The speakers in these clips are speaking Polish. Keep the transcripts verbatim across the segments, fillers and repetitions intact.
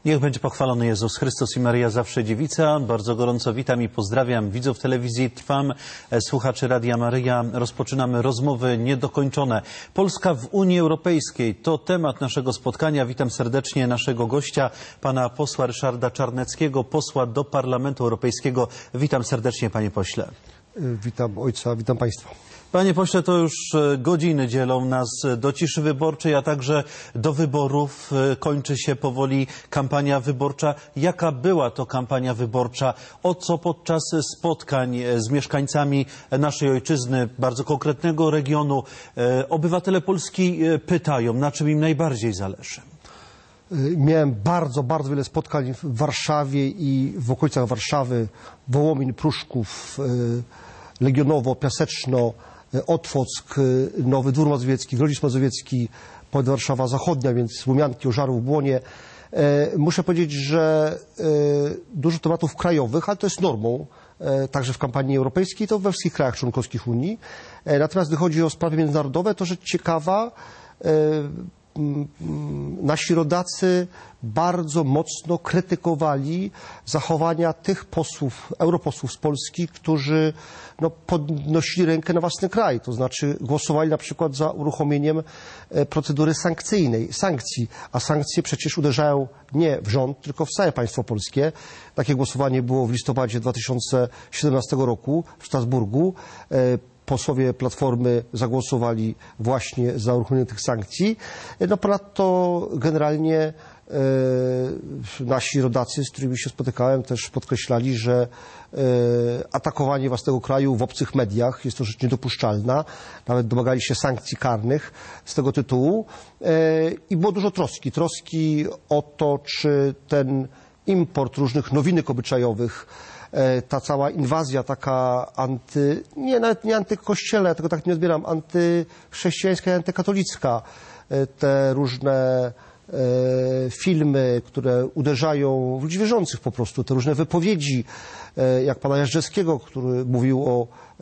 Niech będzie pochwalony Jezus Chrystus i Maryja zawsze dziewica. Bardzo gorąco witam i pozdrawiam widzów telewizji Trwam, słuchaczy Radia Maryja. Rozpoczynamy rozmowy niedokończone. Polska w Unii Europejskiej to temat naszego spotkania. Witam serdecznie naszego gościa, pana posła Ryszarda Czarneckiego, posła do Parlamentu Europejskiego. Witam serdecznie, panie pośle. Witam ojca, witam państwa. Panie pośle, to już godziny dzielą nas do ciszy wyborczej, a także do wyborów. Kończy się powoli kampania wyborcza. Jaka była to kampania wyborcza? O co podczas spotkań z mieszkańcami naszej ojczyzny, bardzo konkretnego regionu, obywatele Polski pytają, na czym im najbardziej zależy? Miałem bardzo, bardzo wiele spotkań w Warszawie i w okolicach Warszawy, Wołomin, Pruszków, Legionowo, Piaseczno, Otwock, Nowy Dwór Mazowiecki, Grodzisk Mazowiecki, powiat Warszawa Zachodnia, więc Łumianki, Ożarów, Błonie. Muszę powiedzieć, że dużo tematów krajowych, ale to jest normą, także w kampanii europejskiej, to we wszystkich krajach członkowskich Unii. Natomiast gdy chodzi o sprawy międzynarodowe, to rzecz ciekawa, nasi rodacy bardzo mocno krytykowali zachowania tych posłów, europosłów z Polski, którzy no, podnosili rękę na własny kraj, to znaczy głosowali na przykład za uruchomieniem procedury sankcyjnej, sankcji, a sankcje przecież uderzają nie w rząd, tylko w całe państwo polskie. Takie głosowanie było w listopadzie dwa tysiące siedemnastego roku w Strasburgu. Posłowie Platformy zagłosowali właśnie za uruchomieniem tych sankcji. No ponadto generalnie e, nasi rodacy, z którymi się spotykałem, też podkreślali, że e, atakowanie własnego kraju w obcych mediach jest to rzecz niedopuszczalna. Nawet domagali się sankcji karnych z tego tytułu. E, I było dużo troski. Troski o to, czy ten import różnych nowinek obyczajowych, ta cała inwazja taka anty, nie, nawet nie antykościelna, ja tego tak nie odbieram, antychrześcijańska i antykatolicka, te różne e, filmy, które uderzają w ludzi wierzących po prostu, te różne wypowiedzi, e, jak pana Jażdżewskiego, który mówił o e,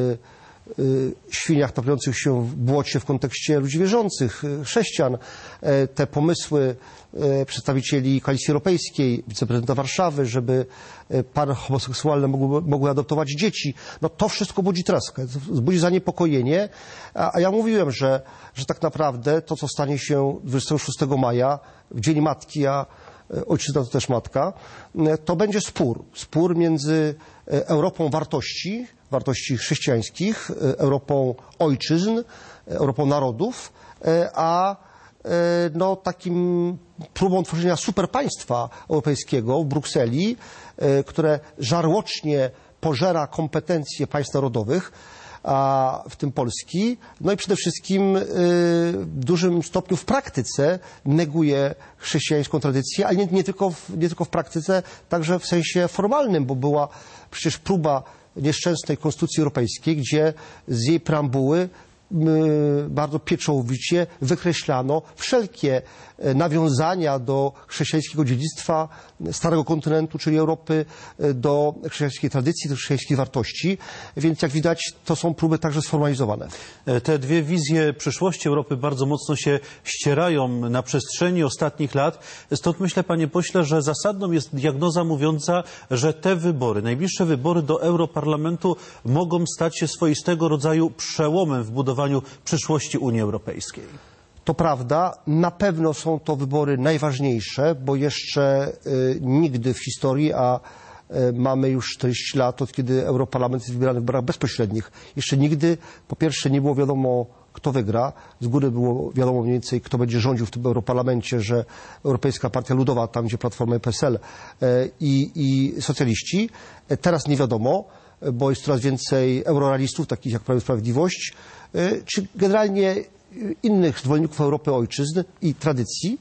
e, świniach taplających się w błocie w kontekście ludzi wierzących, chrześcijan, e, te pomysły przedstawicieli Koalicji Europejskiej, wiceprezydenta Warszawy, żeby pary homoseksualne mogły, mogły adoptować dzieci. No to wszystko budzi troskę, budzi zaniepokojenie, a, a ja mówiłem, że, że tak naprawdę to, co stanie się dwudziestego szóstego maja, w Dzień Matki, a ojczyzna to też matka, to będzie spór. Spór między Europą wartości, wartości chrześcijańskich, Europą ojczyzn, Europą narodów, a no, takim próbą tworzenia superpaństwa europejskiego w Brukseli, które żarłocznie pożera kompetencje państw narodowych, a w tym Polski, no i przede wszystkim w dużym stopniu w praktyce neguje chrześcijańską tradycję, ale nie, nie, tylko w, nie tylko w praktyce, także w sensie formalnym, bo była przecież próba nieszczęsnej Konstytucji Europejskiej, gdzie z jej preambuły bardzo pieczołowicie wykreślano wszelkie nawiązania do chrześcijańskiego dziedzictwa Starego Kontynentu, czyli Europy, do chrześcijańskiej tradycji, do chrześcijańskich wartości, więc jak widać to są próby także sformalizowane. Te dwie wizje przyszłości Europy bardzo mocno się ścierają na przestrzeni ostatnich lat, stąd myślę, panie pośle, że zasadną jest diagnoza mówiąca, że te wybory, najbliższe wybory do Europarlamentu mogą stać się swoistego rodzaju przełomem w budowaniu przyszłości Unii Europejskiej. To prawda, na pewno są to wybory najważniejsze, bo jeszcze y, nigdy w historii, a y, mamy już czterdzieści lat, od kiedy Europarlament jest wybierany w wyborach bezpośrednich, jeszcze nigdy, po pierwsze, nie było wiadomo, kto wygra. Z góry było wiadomo mniej więcej, kto będzie rządził w tym Europarlamencie, że Europejska Partia Ludowa, tam gdzie Platforma i P S L y, i socjaliści. Teraz nie wiadomo, bo jest coraz więcej eurorealistów, takich jak Prawo i Sprawiedliwość, y, czy generalnie innych zwolenników Europy ojczyzn i tradycji.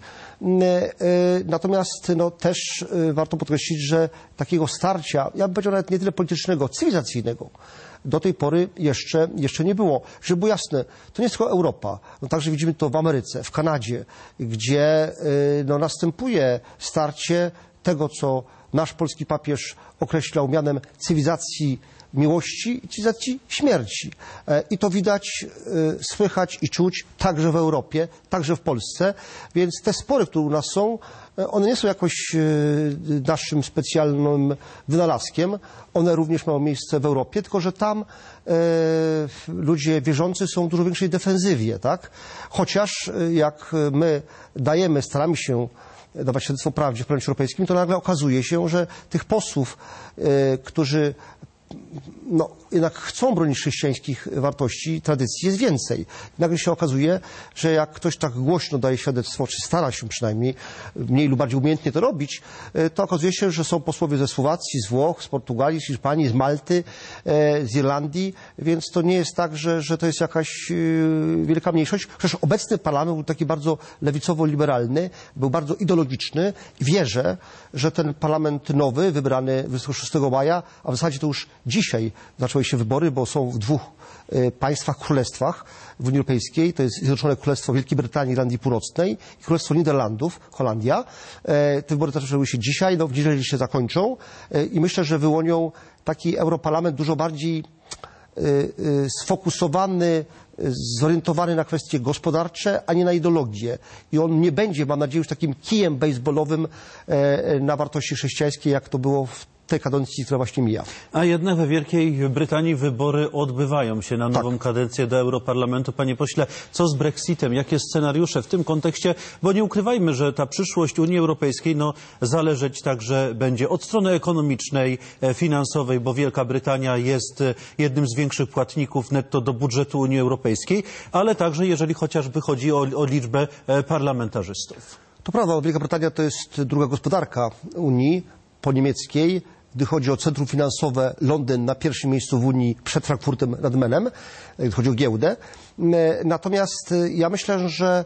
Natomiast no, też warto podkreślić, że takiego starcia, ja bym powiedział nawet nie tyle politycznego, cywilizacyjnego, do tej pory jeszcze, jeszcze nie było. Żeby było jasne, to nie jest tylko Europa. No, także widzimy to w Ameryce, w Kanadzie, gdzie no, następuje starcie tego, co nasz polski papież określał mianem cywilizacji miłości i cywilizacji śmierci. I to widać, słychać i czuć także w Europie, także w Polsce. Więc te spory, które u nas są, one nie są jakoś naszym specjalnym wynalazkiem. One również mają miejsce w Europie, tylko że tam e, ludzie wierzący są w dużo większej defensywie, tak? Chociaż jak my dajemy, staramy się dawać świadectwo prawdzie w Parlamencie Europejskim, to nagle okazuje się, że tych posłów, e, którzy no, jednak chcą bronić chrześcijańskich wartości, tradycji, jest więcej. Nagle się okazuje, że jak ktoś tak głośno daje świadectwo, czy stara się przynajmniej mniej lub bardziej umiejętnie to robić, to okazuje się, że są posłowie ze Słowacji, z Włoch, z Portugalii, z Hiszpanii, z Malty, z Irlandii, więc to nie jest tak, że, że to jest jakaś wielka mniejszość. Przecież obecny parlament był taki bardzo lewicowo-liberalny, był bardzo ideologiczny i wierzę, że ten parlament nowy, wybrany dwudziestego szóstego maja, a w zasadzie to już dzisiaj zaczęły się wybory, bo są w dwóch y, państwach, królestwach w Unii Europejskiej. To jest Zjednoczone Królestwo Wielkiej Brytanii, Irlandii Północnej i Królestwo Niderlandów, Holandia. E, te wybory zaczęły się dzisiaj, no w niedzielę się zakończą e, i myślę, że wyłonią taki europarlament dużo bardziej y, y, sfokusowany, zorientowany na kwestie gospodarcze, a nie na ideologię. I on nie będzie, mam nadzieję, już takim kijem baseballowym e, na wartości chrześcijańskie, jak to było w tej kadencji, która właśnie mija. A jednak we Wielkiej Brytanii wybory odbywają się na nową Tak. kadencję do Europarlamentu. Panie pośle, co z Brexitem? Jakie scenariusze w tym kontekście? Bo nie ukrywajmy, że ta przyszłość Unii Europejskiej no, zależeć także będzie od strony ekonomicznej, finansowej, bo Wielka Brytania jest jednym z większych płatników netto do budżetu Unii Europejskiej, ale także jeżeli chociażby chodzi o, o liczbę parlamentarzystów. To prawda, Wielka Brytania to jest druga gospodarka Unii po niemieckiej. Gdy chodzi o centrum finansowe, Londyn na pierwszym miejscu w Unii przed Frankfurtem nad Menem, gdy chodzi o giełdę. Natomiast ja myślę, że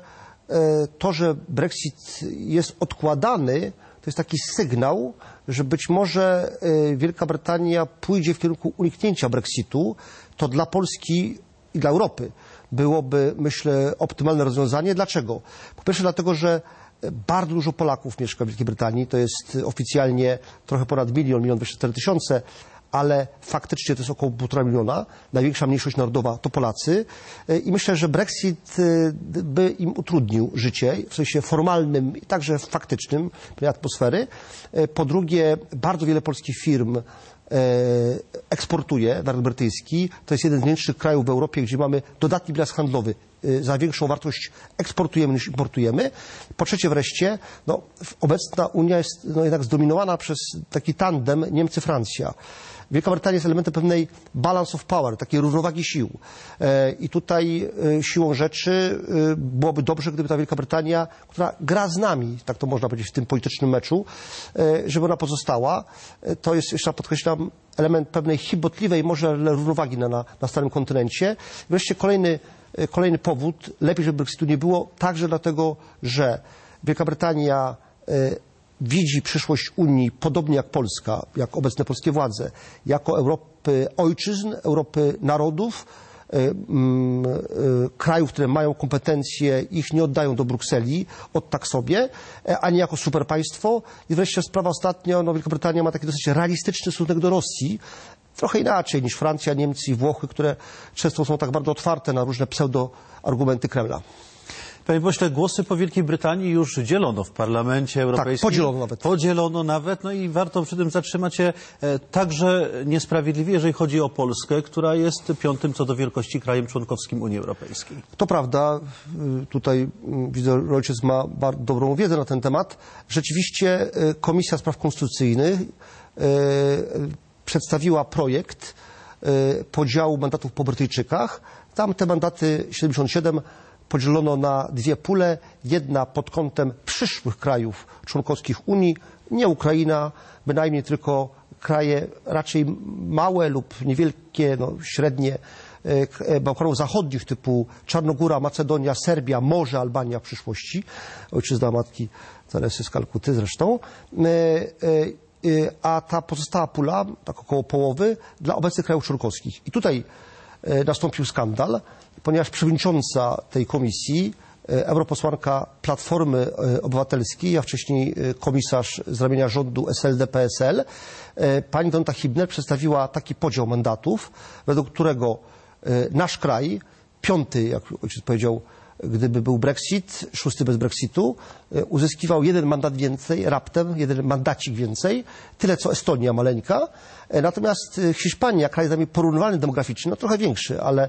to, że Brexit jest odkładany, to jest taki sygnał, że być może Wielka Brytania pójdzie w kierunku uniknięcia Brexitu. To dla Polski i dla Europy byłoby, myślę, optymalne rozwiązanie. Dlaczego? Po pierwsze dlatego, że bardzo dużo Polaków mieszka w Wielkiej Brytanii. To jest oficjalnie trochę ponad milion, milion dwieście cztery tysiące, ale faktycznie to jest około półtora miliona. Największa mniejszość narodowa to Polacy. I myślę, że Brexit by im utrudnił życie w sensie formalnym i także faktycznym, tej atmosfery. Po drugie, bardzo wiele polskich firm eksportuje naród brytyjski. To jest jeden z największych krajów w Europie, gdzie mamy dodatni bilans handlowy. Za większą wartość eksportujemy niż importujemy. Po trzecie wreszcie, no, obecna Unia jest no, jednak zdominowana przez taki tandem Niemcy-Francja. Wielka Brytania jest elementem pewnej balance of power, takiej równowagi sił. I tutaj siłą rzeczy byłoby dobrze, gdyby ta Wielka Brytania, która gra z nami, tak to można powiedzieć w tym politycznym meczu, żeby ona pozostała. To jest, jeszcze podkreślam, element pewnej chybotliwej może równowagi na, na, na starym kontynencie. Wreszcie kolejny, kolejny powód, lepiej, żeby Brexitu nie było, także dlatego, że Wielka Brytania widzi przyszłość Unii, podobnie jak Polska, jak obecne polskie władze, jako Europy ojczyzn, Europy narodów, y, y, y, krajów, które mają kompetencje, ich nie oddają do Brukseli, od tak sobie, a nie jako superpaństwo. I wreszcie sprawa ostatnio, no Wielka Brytania ma taki dosyć realistyczny stosunek do Rosji, trochę inaczej niż Francja, Niemcy i Włochy, które często są tak bardzo otwarte na różne pseudo-argumenty Kremla. Panie pośle, głosy po Wielkiej Brytanii już dzielono w Parlamencie Europejskim. Tak, podzielono nawet. Podzielono nawet, no i warto przy tym zatrzymać się e, także niesprawiedliwie, jeżeli chodzi o Polskę, która jest piątym co do wielkości krajem członkowskim Unii Europejskiej. To prawda, tutaj widzę, że ojciec ma bardzo dobrą wiedzę na ten temat. Rzeczywiście Komisja Spraw Konstytucyjnych e, przedstawiła projekt e, podziału mandatów po Brytyjczykach. Tam te mandaty siedemdziesiąt siedem podzielono na dwie pule. Jedna pod kątem przyszłych krajów członkowskich Unii, nie Ukraina, bynajmniej tylko kraje raczej małe lub niewielkie, no, średnie Bałkanów Zachodnich typu Czarnogóra, Macedonia, Serbia, może Albania w przyszłości, ojczyzna matki Teresy z Kalkuty zresztą. A ta pozostała pula, tak około połowy, dla obecnych krajów członkowskich. I tutaj nastąpił skandal, ponieważ przewodnicząca tej komisji europosłanka Platformy Obywatelskiej, a wcześniej komisarz z ramienia rządu S L D P S L, pani Danuta Hübner przedstawiła taki podział mandatów, według którego nasz kraj, piąty, jak ojciec powiedział, gdyby był Brexit, szósty bez Brexitu, uzyskiwał jeden mandat więcej, raptem jeden mandacik więcej, tyle co Estonia maleńka. Natomiast Hiszpania, kraj z nami porównywalny demograficznie, no trochę większy, ale,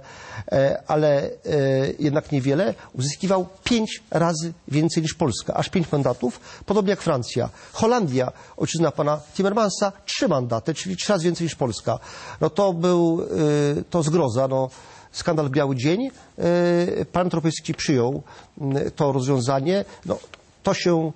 ale jednak niewiele, uzyskiwał pięć razy więcej niż Polska, aż pięć mandatów, podobnie jak Francja. Holandia, ojczyzna pana Timmermansa, trzy mandaty, czyli trzy razy więcej niż Polska. No to był, to zgroza, no. Skandal w biały dzień. Parlament Europejski przyjął to rozwiązanie. No, to się,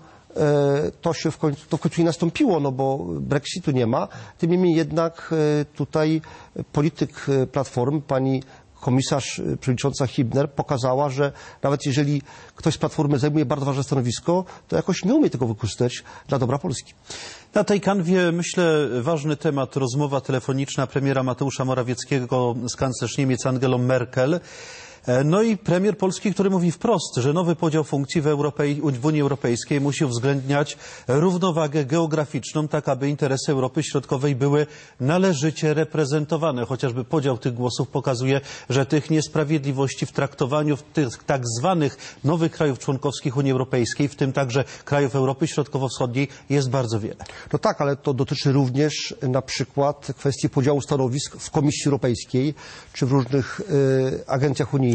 to się w końcu, to w końcu nie nastąpiło, no bo Brexitu nie ma. Tym niemniej jednak tutaj polityk Platformy, pani komisarz przewodnicząca Hübner pokazała, że nawet jeżeli ktoś z Platformy zajmuje bardzo ważne stanowisko, to jakoś nie umie tego wykorzystać dla dobra Polski. Na tej kanwie, myślę, ważny temat, rozmowa telefoniczna premiera Mateusza Morawieckiego z kanclerz Niemiec Angelą Merkel. No i premier Polski, który mówi wprost, że nowy podział funkcji w, Europej, w Unii Europejskiej musi uwzględniać równowagę geograficzną, tak aby interesy Europy Środkowej były należycie reprezentowane. Chociażby podział tych głosów pokazuje, że tych niesprawiedliwości w traktowaniu tych tak zwanych nowych krajów członkowskich Unii Europejskiej, w tym także krajów Europy Środkowo-Wschodniej, jest bardzo wiele. No tak, ale to dotyczy również na przykład kwestii podziału stanowisk w Komisji Europejskiej czy w różnych y, agencjach unijnych.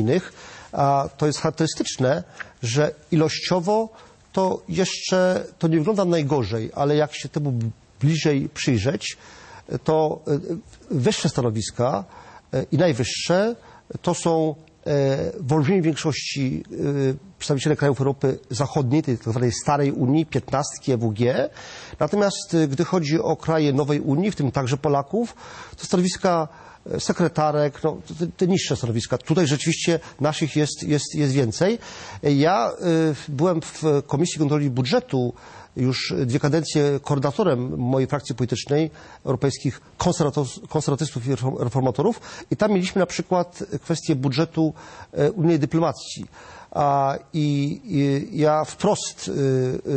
A to jest charakterystyczne, że ilościowo to jeszcze to nie wygląda najgorzej, ale jak się temu bliżej przyjrzeć, to wyższe stanowiska i najwyższe to są w olbrzymiej większości przedstawiciele krajów Europy Zachodniej, tej tak zwanej starej Unii, piętnastki E W G. Natomiast gdy chodzi o kraje nowej Unii, w tym także Polaków, to stanowiska sekretarek, no, te, te niższe stanowiska. Tutaj rzeczywiście naszych jest, jest, jest więcej. Ja y, byłem w Komisji Kontroli Budżetu już dwie kadencje koordynatorem mojej frakcji politycznej, europejskich konserwatystów i reformatorów, i tam mieliśmy na przykład kwestię budżetu unijnej dyplomacji. A, i, i ja wprost y, y,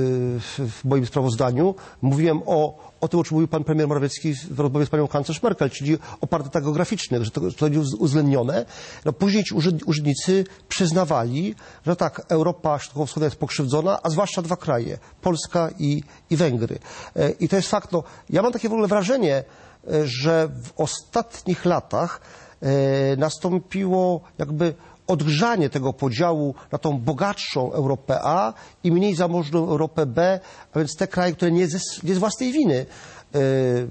w moim sprawozdaniu mówiłem o, o tym, o czym mówił pan premier Morawiecki w rozmowie z panią kanclerz Merkel, czyli o priorytetach geograficznych, że to, to jest uwzględnione. No, później ci urzędnicy przyznawali, że tak, Europa Środkowo-Wschodnia jest pokrzywdzona, a zwłaszcza dwa kraje, Polska i, i Węgry. E, I to jest fakt. No, ja mam takie w ogóle wrażenie, że w ostatnich latach e, nastąpiło jakby odgrzanie tego podziału na tą bogatszą Europę A i mniej zamożną Europę B, a więc te kraje, które nie z, nie z własnej winy y,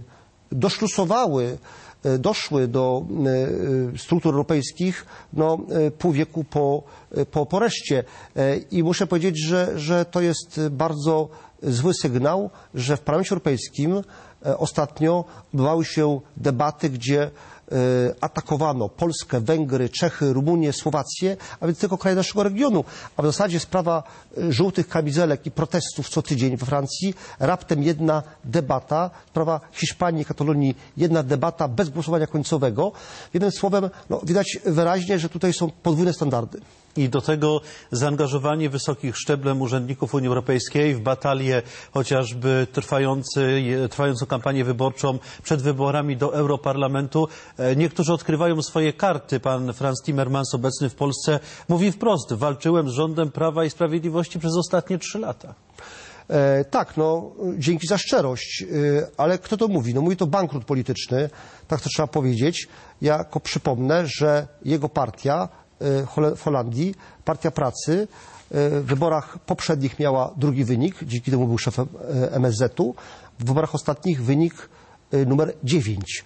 doszlusowały, y, doszły do y, struktur europejskich no, y, pół wieku po, y, po, po reszcie. Y, I muszę powiedzieć, że, że to jest bardzo zły sygnał, że w Parlamencie Europejskim y, ostatnio odbywały się debaty, gdzie atakowano Polskę, Węgry, Czechy, Rumunię, Słowację, a więc tylko kraje naszego regionu. A w zasadzie sprawa żółtych kamizelek i protestów co tydzień we Francji, raptem jedna debata, sprawa Hiszpanii, Katalonii, jedna debata bez głosowania końcowego. Jednym słowem, no, widać wyraźnie, że tutaj są podwójne standardy. I do tego zaangażowanie wysokich szczeblem urzędników Unii Europejskiej w batalię chociażby trwający, trwającą kampanię wyborczą przed wyborami do Europarlamentu. Niektórzy odkrywają swoje karty. Pan Franz Timmermans, obecny w Polsce, mówi wprost: walczyłem z rządem Prawa i Sprawiedliwości przez ostatnie trzy lata. E, tak, no, dzięki za szczerość, e, ale kto to mówi? No mówi to bankrut polityczny, tak to trzeba powiedzieć. Ja tylko przypomnę, że jego partia w Holandii, Partia Pracy, w wyborach poprzednich miała drugi wynik, dzięki temu był szefem M S Z-u, w wyborach ostatnich wynik numer dziewięć.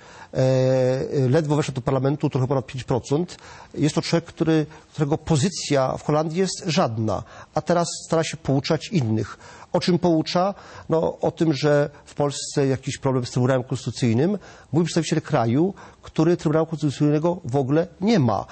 Ledwo weszł do parlamentu, trochę ponad pięć procent. Jest to człowiek, który, którego pozycja w Holandii jest żadna, a teraz stara się pouczać innych. O czym poucza? No, o tym, że w Polsce jakiś problem z Trybunałem Konstytucyjnym. Mój przedstawiciel kraju, który Trybunału Konstytucyjnego w ogóle nie ma.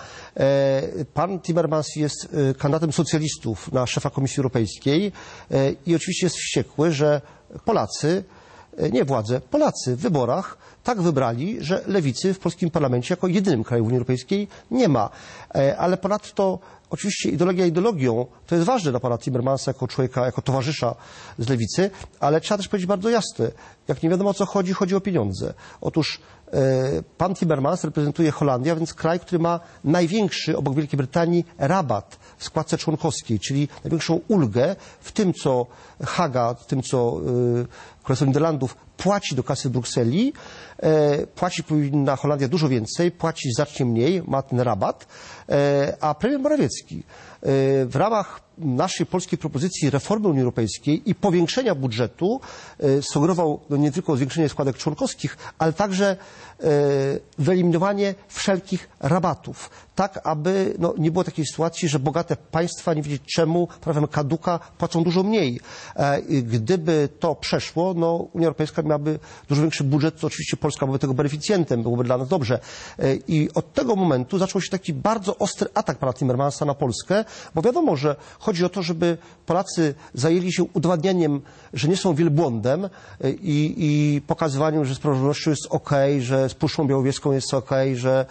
Pan Timmermans jest kandydatem socjalistów na szefa Komisji Europejskiej i oczywiście jest wściekły, że Polacy, nie władze, Polacy w wyborach tak wybrali, że lewicy w polskim parlamencie jako jedynym kraju Unii Europejskiej nie ma. Ale ponadto oczywiście ideologia ideologią, to jest ważne dla pana Timmermansa jako człowieka, jako towarzysza z lewicy, ale trzeba też powiedzieć bardzo jasne, jak nie wiadomo o co chodzi, chodzi o pieniądze. Otóż e, pan Timmermans reprezentuje Holandię, a więc kraj, który ma największy obok Wielkiej Brytanii rabat w składce członkowskiej, czyli największą ulgę w tym, co Haga, w tym, co e, Królestwo Niderlandów płaci do kasy Brukseli, e, płaci powinna Holandia dużo więcej, płaci znacznie mniej, ma ten rabat, e, a premier Morawiecki e, w ramach naszej polskiej propozycji reformy Unii Europejskiej i powiększenia budżetu e, sugerował no, nie tylko zwiększenie składek członkowskich, ale także e, wyeliminowanie wszelkich rabatów, tak aby no, nie było takiej sytuacji, że bogate państwa, nie wiedzieć czemu, prawem kaduka, płacą dużo mniej. E, gdyby to przeszło, no Unia Europejska miałaby dużo większy budżet, to oczywiście Polska byłaby tego beneficjentem, byłoby dla nas dobrze. E, I od tego momentu zaczął się taki bardzo ostry atak pana Timmermansa na Polskę, bo wiadomo, że chodzi o to, żeby Polacy zajęli się udowadnianiem, że nie są wielbłądem i, i pokazywaniem, że z praworządnością jest okej, że z Puszczą Białowieską jest okej, że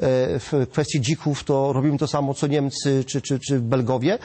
w kwestii dzików to robimy to samo co Niemcy czy, czy, czy Belgowie,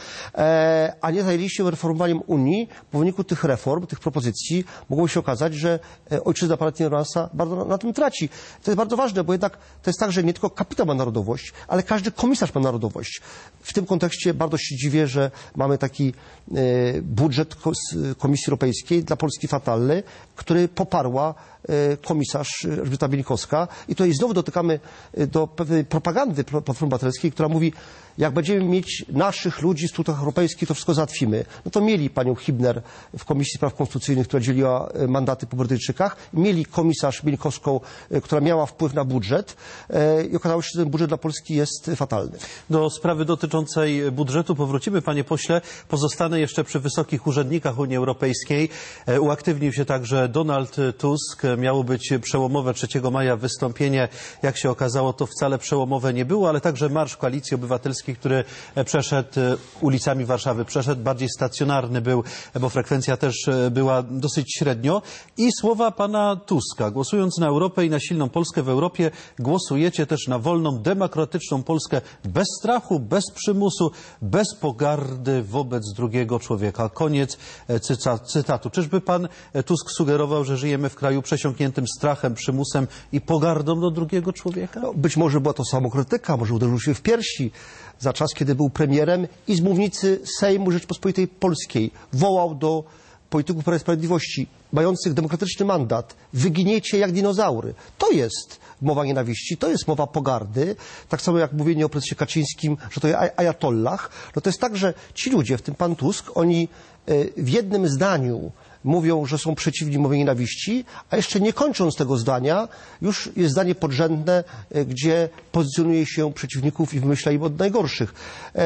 a nie zajęli się reformowaniem Unii. Po wyniku tych reform, tych propozycji mogło się okazać, że ojczyzna pana Timmermansa bardzo na, na tym traci. To jest bardzo ważne, bo jednak to jest tak, że nie tylko kapitał ma narodowość, ale każdy komisarz ma narodowość. W tym kontekście bardzo się dziwię, że mamy taki budżet Komisji Europejskiej dla Polski fatalny, który poparła komisarz Elżbieta Bieńkowska. I tutaj znowu dotykamy do pewnej propagandy Platformy Obywatelskiej, która mówi, jak będziemy mieć naszych ludzi w strukturach europejskich, to wszystko załatwimy. No to mieli panią Hübner w Komisji Spraw Konstytucyjnych, która dzieliła mandaty po Brytyjczykach. Mieli komisarz Bieńkowską, która miała wpływ na budżet i okazało się, że ten budżet dla Polski jest fatalny. Do sprawy dotyczącej budżetu powrócimy, panie pośle. Pozostanę jeszcze przy wysokich urzędnikach Unii Europejskiej. Uaktywnił się także Donald Tusk. Miało być przełomowe trzeciego maja wystąpienie. Jak się okazało, to wcale przełomowe nie było, ale także Marsz Koalicji Obywatelskiej, który przeszedł ulicami Warszawy, przeszedł, bardziej stacjonarny był, bo frekwencja też była dosyć średnio. I słowa pana Tuska. Głosując na Europę i na silną Polskę w Europie, głosujecie też na wolną, demokratyczną Polskę bez strachu, bez przymusu, bez pogardy wobec drugiego człowieka. Koniec cytatu. Czyżby pan Tusk sugerował, że żyjemy w kraju przesiąkniętym strachem, przymusem i pogardą do drugiego człowieka? No, być może była to samokrytyka, może uderzył się w piersi za czas, kiedy był premierem i z mównicy Sejmu Rzeczypospolitej Polskiej wołał do polityków Prawa i Sprawiedliwości mających demokratyczny mandat: wyginiecie jak dinozaury. To jest mowa nienawiści, to jest mowa pogardy, tak samo jak mówienie o prezesie Kaczyńskim, że to jest ajatollah. No to jest tak, że ci ludzie, w tym pan Tusk, oni w jednym zdaniu mówią, że są przeciwni mowie nienawiści, a jeszcze nie kończąc tego zdania, już jest zdanie podrzędne, gdzie pozycjonuje się przeciwników i wymyśla im od najgorszych.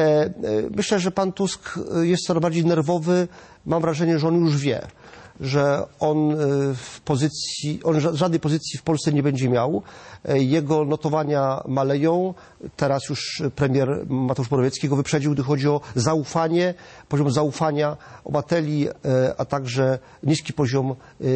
Myślę, że pan Tusk jest coraz bardziej nerwowy. Mam wrażenie, że on już wie, że on w pozycji, on żadnej pozycji w Polsce nie będzie miał. Jego notowania maleją. Teraz już premier Mateusz Morawiecki go wyprzedził, gdy chodzi o zaufanie, poziom zaufania obywateli, a także niski poziom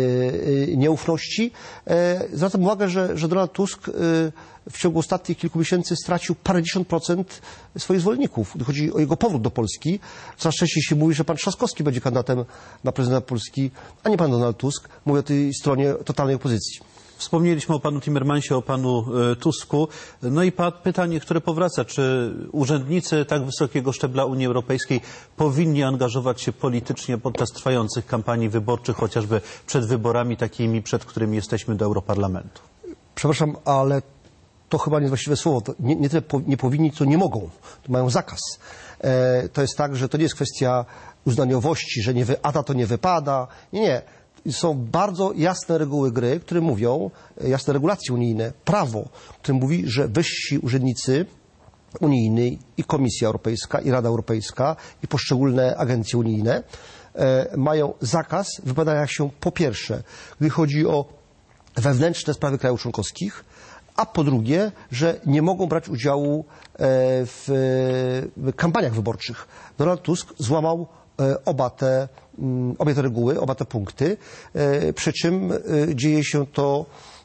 nieufności. Zwracam uwagę, że, że Donald Tusk w ciągu ostatnich kilku miesięcy stracił parędziesiąt procent swoich zwolenników, gdy chodzi o jego powrót do Polski. Coraz częściej się mówi, że pan Trzaskowski będzie kandydatem na prezydenta Polski, a nie pan Donald Tusk. Mówię o tej stronie totalnej opozycji. Wspomnieliśmy o panu Timmermansie, o panu Tusku. No i pytanie, które powraca. Czy urzędnicy tak wysokiego szczebla Unii Europejskiej powinni angażować się politycznie podczas trwających kampanii wyborczych, chociażby przed wyborami takimi, przed którymi jesteśmy do Europarlamentu? Przepraszam, ale to chyba nie jest właściwe słowo. To nie, nie tyle po, nie powinni, co nie mogą. To mają zakaz. E, to jest tak, że to nie jest kwestia uznaniowości, że nie wy, a ta to nie wypada. Nie, nie. Są bardzo jasne reguły gry, które mówią, jasne regulacje unijne, prawo, które mówi, że wyżsi urzędnicy unijny i Komisja Europejska, i Rada Europejska, i poszczególne agencje unijne e, mają zakaz wypowiadania się po pierwsze, gdy chodzi o wewnętrzne sprawy krajów członkowskich, a po drugie, że nie mogą brać udziału w kampaniach wyborczych. Donald Tusk złamał oba te, obie te reguły, oba te punkty, przy czym dzieje się to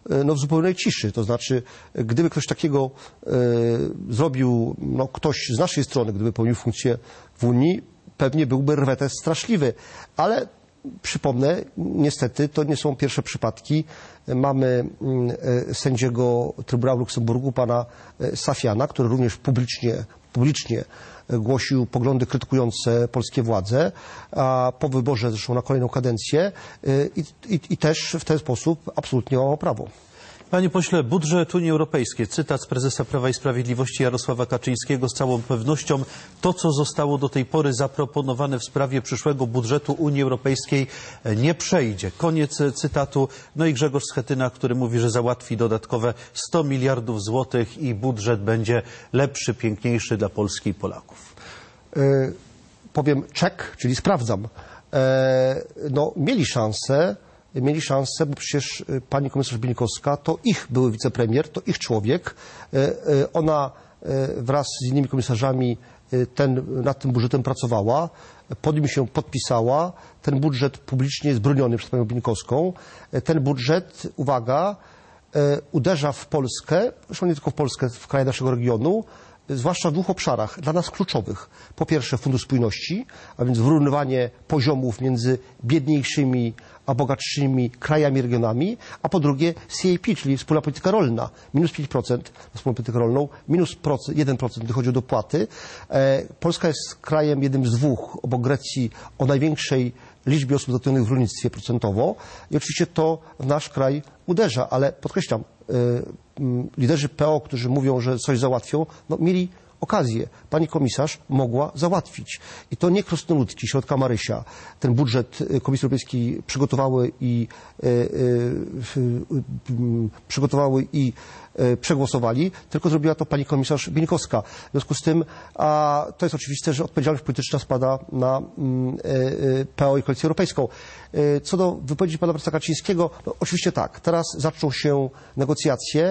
no, w zupełnej ciszy. To znaczy, gdyby ktoś takiego e, zrobił, no, ktoś z naszej strony, gdyby pełnił funkcję w Unii, pewnie byłby rwetes straszliwy. Ale przypomnę, niestety to nie są pierwsze przypadki. Mamy e, sędziego Trybunału w Luksemburgu, pana Safiana, który również publicznie, publicznie głosił poglądy krytykujące polskie władze, a po wyborze zresztą na kolejną kadencję i, i, i też w ten sposób absolutnie łamał prawo. Panie pośle, budżet Unii Europejskiej, cytat z prezesa Prawa i Sprawiedliwości Jarosława Kaczyńskiego: z całą pewnością to, co zostało do tej pory zaproponowane w sprawie przyszłego budżetu Unii Europejskiej, nie przejdzie. Koniec cytatu. No i Grzegorz Schetyna, który mówi, że załatwi dodatkowe sto miliardów złotych i budżet będzie lepszy, piękniejszy dla Polski i Polaków. Yy, powiem czek, czyli sprawdzam. Yy, no, mieli szansę. Mieli szansę, bo przecież pani komisarz Bieńkowska to ich były wicepremier, to ich człowiek. Ona wraz z innymi komisarzami ten, nad tym budżetem pracowała, pod nim się podpisała. Ten budżet publicznie jest broniony przez panią Bieńkowską. Ten budżet, uwaga, uderza w Polskę, zresztą nie tylko w Polskę, w kraje naszego regionu, zwłaszcza w dwóch obszarach dla nas kluczowych. Po pierwsze Fundusz Spójności, a więc wyrównywanie poziomów między biedniejszymi a bogatszymi krajami, regionami, a po drugie C A P, czyli wspólna polityka rolna. Minus pięć procent na wspólną politykę rolną, minus jeden procent, gdy chodzi o dopłaty. Polska jest krajem jednym z dwóch, obok Grecji, o największej liczbie osób zatrudnionych w rolnictwie procentowo i oczywiście to w nasz kraj uderza, ale podkreślam, liderzy P O, którzy mówią, że coś załatwią, no mieli okazję. Pani komisarz mogła załatwić. I to nie krasnoludki, środka Marysia. Ten budżet Komisji Europejskiej przygotowały i e, e, przygotowały i e, przegłosowali, tylko zrobiła to pani komisarz Bieńkowska. W związku z tym, a to jest oczywiste, że odpowiedzialność polityczna spada na e, e, P O i Koalicję Europejską. E, co do wypowiedzi pana prezesa Kaczyńskiego, no oczywiście tak, teraz zaczną się negocjacje.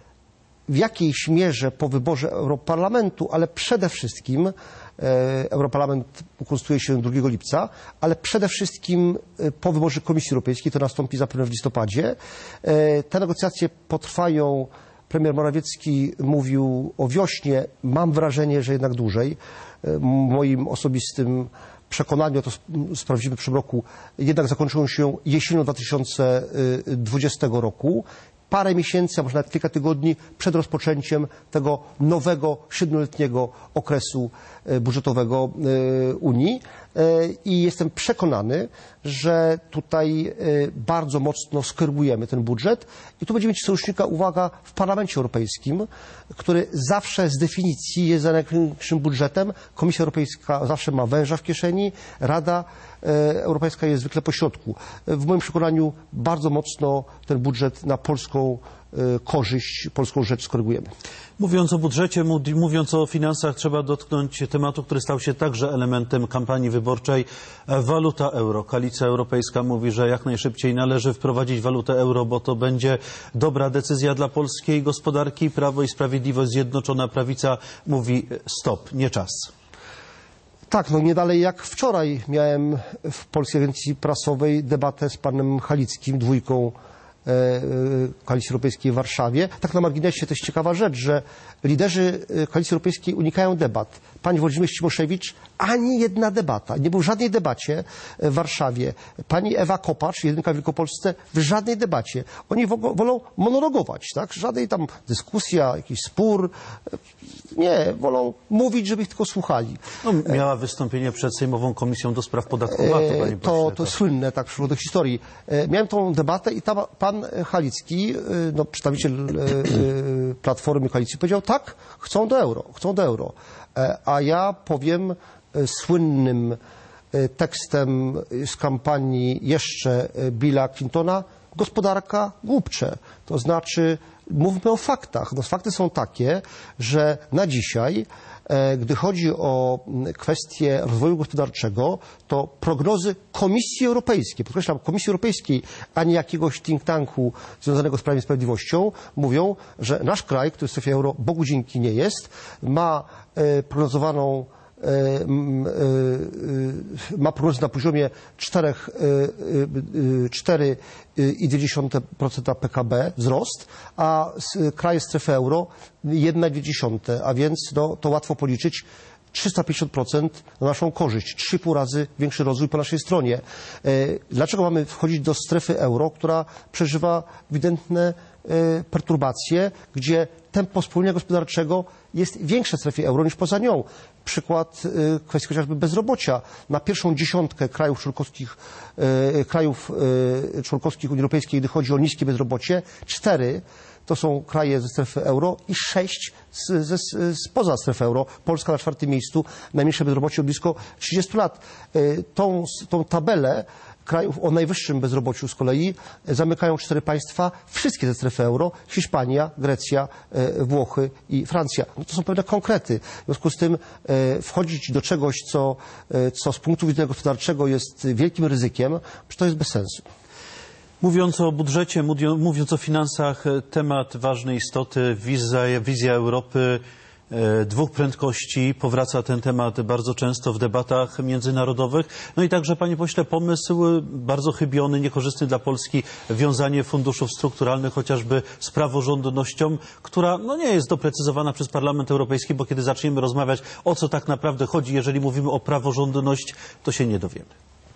W jakiejś mierze po wyborze Europarlamentu, ale przede wszystkim e, Europarlament konstytuuje się drugiego lipca, ale przede wszystkim e, po wyborze Komisji Europejskiej, to nastąpi zapewne w listopadzie. E, te negocjacje potrwają. Premier Morawiecki mówił o wiośnie. Mam wrażenie, że jednak dłużej. E, moim osobistym przekonaniu, to sprawdzimy w przyszłym roku, jednak zakończą się jesienią dwa tysiące dwudziestego roku. Parę miesięcy, a może nawet kilka tygodni przed rozpoczęciem tego nowego, siedmioletniego okresu budżetowego Unii. I jestem przekonany, że tutaj bardzo mocno skorygujemy ten budżet i tu będziemy mieć sojusznika, uwaga, w Parlamencie Europejskim, który zawsze z definicji jest za największym budżetem. Komisja Europejska zawsze ma węża w kieszeni, Rada Europejska jest zwykle po środku. W moim przekonaniu bardzo mocno ten budżet na polską korzyść, polską rzecz skorygujemy. Mówiąc o budżecie, mówiąc o finansach, trzeba dotknąć tematu, który stał się także elementem kampanii wyborczej. Waluta euro. Koalicja Europejska mówi, że jak najszybciej należy wprowadzić walutę euro, bo to będzie dobra decyzja dla polskiej gospodarki. Prawo i Sprawiedliwość, Zjednoczona Prawica mówi stop, nie czas. Tak, no nie dalej jak wczoraj miałem w Polskiej Agencji Prasowej debatę z panem Halickim, dwójką Koalicji Europejskiej w Warszawie. Tak na marginesie to jest ciekawa rzecz, że liderzy Koalicji Europejskiej unikają debat. Pani Włodzimierz Cimoszewicz, ani jedna debata. Nie był w żadnej debacie w Warszawie. Pani Ewa Kopacz, jedynka w Wielkopolsce, w żadnej debacie. Oni wolą monologować, tak? Żadnej tam dyskusja, jakiś spór. Nie, wolą mówić, żeby ich tylko słuchali. No, miała wystąpienie przed Sejmową Komisją do Spraw Podatku V A T, panie to, pośle, to słynne, tak, przyszło do historii. Miałem tą debatę i tam pan Halicki, no, przedstawiciel Platformy Koalicji, powiedział tak, chcą do euro, chcą do euro. A ja powiem słynnym tekstem z kampanii jeszcze Billa Clintona, gospodarka głupcze. To znaczy, mówmy o faktach. No, fakty są takie, że na dzisiaj, gdy chodzi o kwestie rozwoju gospodarczego, to prognozy Komisji Europejskiej, podkreślam, Komisji Europejskiej, a nie jakiegoś think tanku związanego z Prawem i Sprawiedliwością, mówią, że nasz kraj, który w strefie euro Bogu dzięki nie jest, ma prognozowaną ma prognozy na poziomie cztery i dwie procent P K B wzrost, a kraje strefy euro jeden i dwie, a więc no, to łatwo policzyć. trzysta pięćdziesiąt procent na naszą korzyść, trzy i pół razy większy rozwój po naszej stronie. Dlaczego mamy wchodzić do strefy euro, która przeżywa ewidentne perturbacje, gdzie tempo spowolnienia gospodarczego jest większe w strefie euro niż poza nią? Przykład kwestii chociażby bezrobocia. Na pierwszą dziesiątkę krajów członkowskich, krajów członkowskich Unii Europejskiej, gdy chodzi o niskie bezrobocie, cztery to są kraje ze strefy euro i sześć z, z, spoza strefy euro. Polska na czwartym miejscu, najmniejsze bezrobocie od blisko trzydziestu lat. Tą, tą tabelę krajów o najwyższym bezrobociu z kolei zamykają cztery państwa, wszystkie ze strefy euro: Hiszpania, Grecja, Włochy i Francja. No to są pewne konkrety. W związku z tym wchodzić do czegoś, co, co z punktu widzenia gospodarczego jest wielkim ryzykiem, to jest bez sensu. Mówiąc o budżecie, mówiąc o finansach, temat ważnej istoty, wizja, wizja Europy dwóch prędkości. Powraca ten temat bardzo często w debatach międzynarodowych. No i także, panie pośle, pomysł bardzo chybiony, niekorzystny dla Polski, wiązanie funduszów strukturalnych chociażby z praworządnością, która no, nie jest doprecyzowana przez Parlament Europejski, bo kiedy zaczniemy rozmawiać, o co tak naprawdę chodzi, jeżeli mówimy o praworządność, to się nie dowiemy.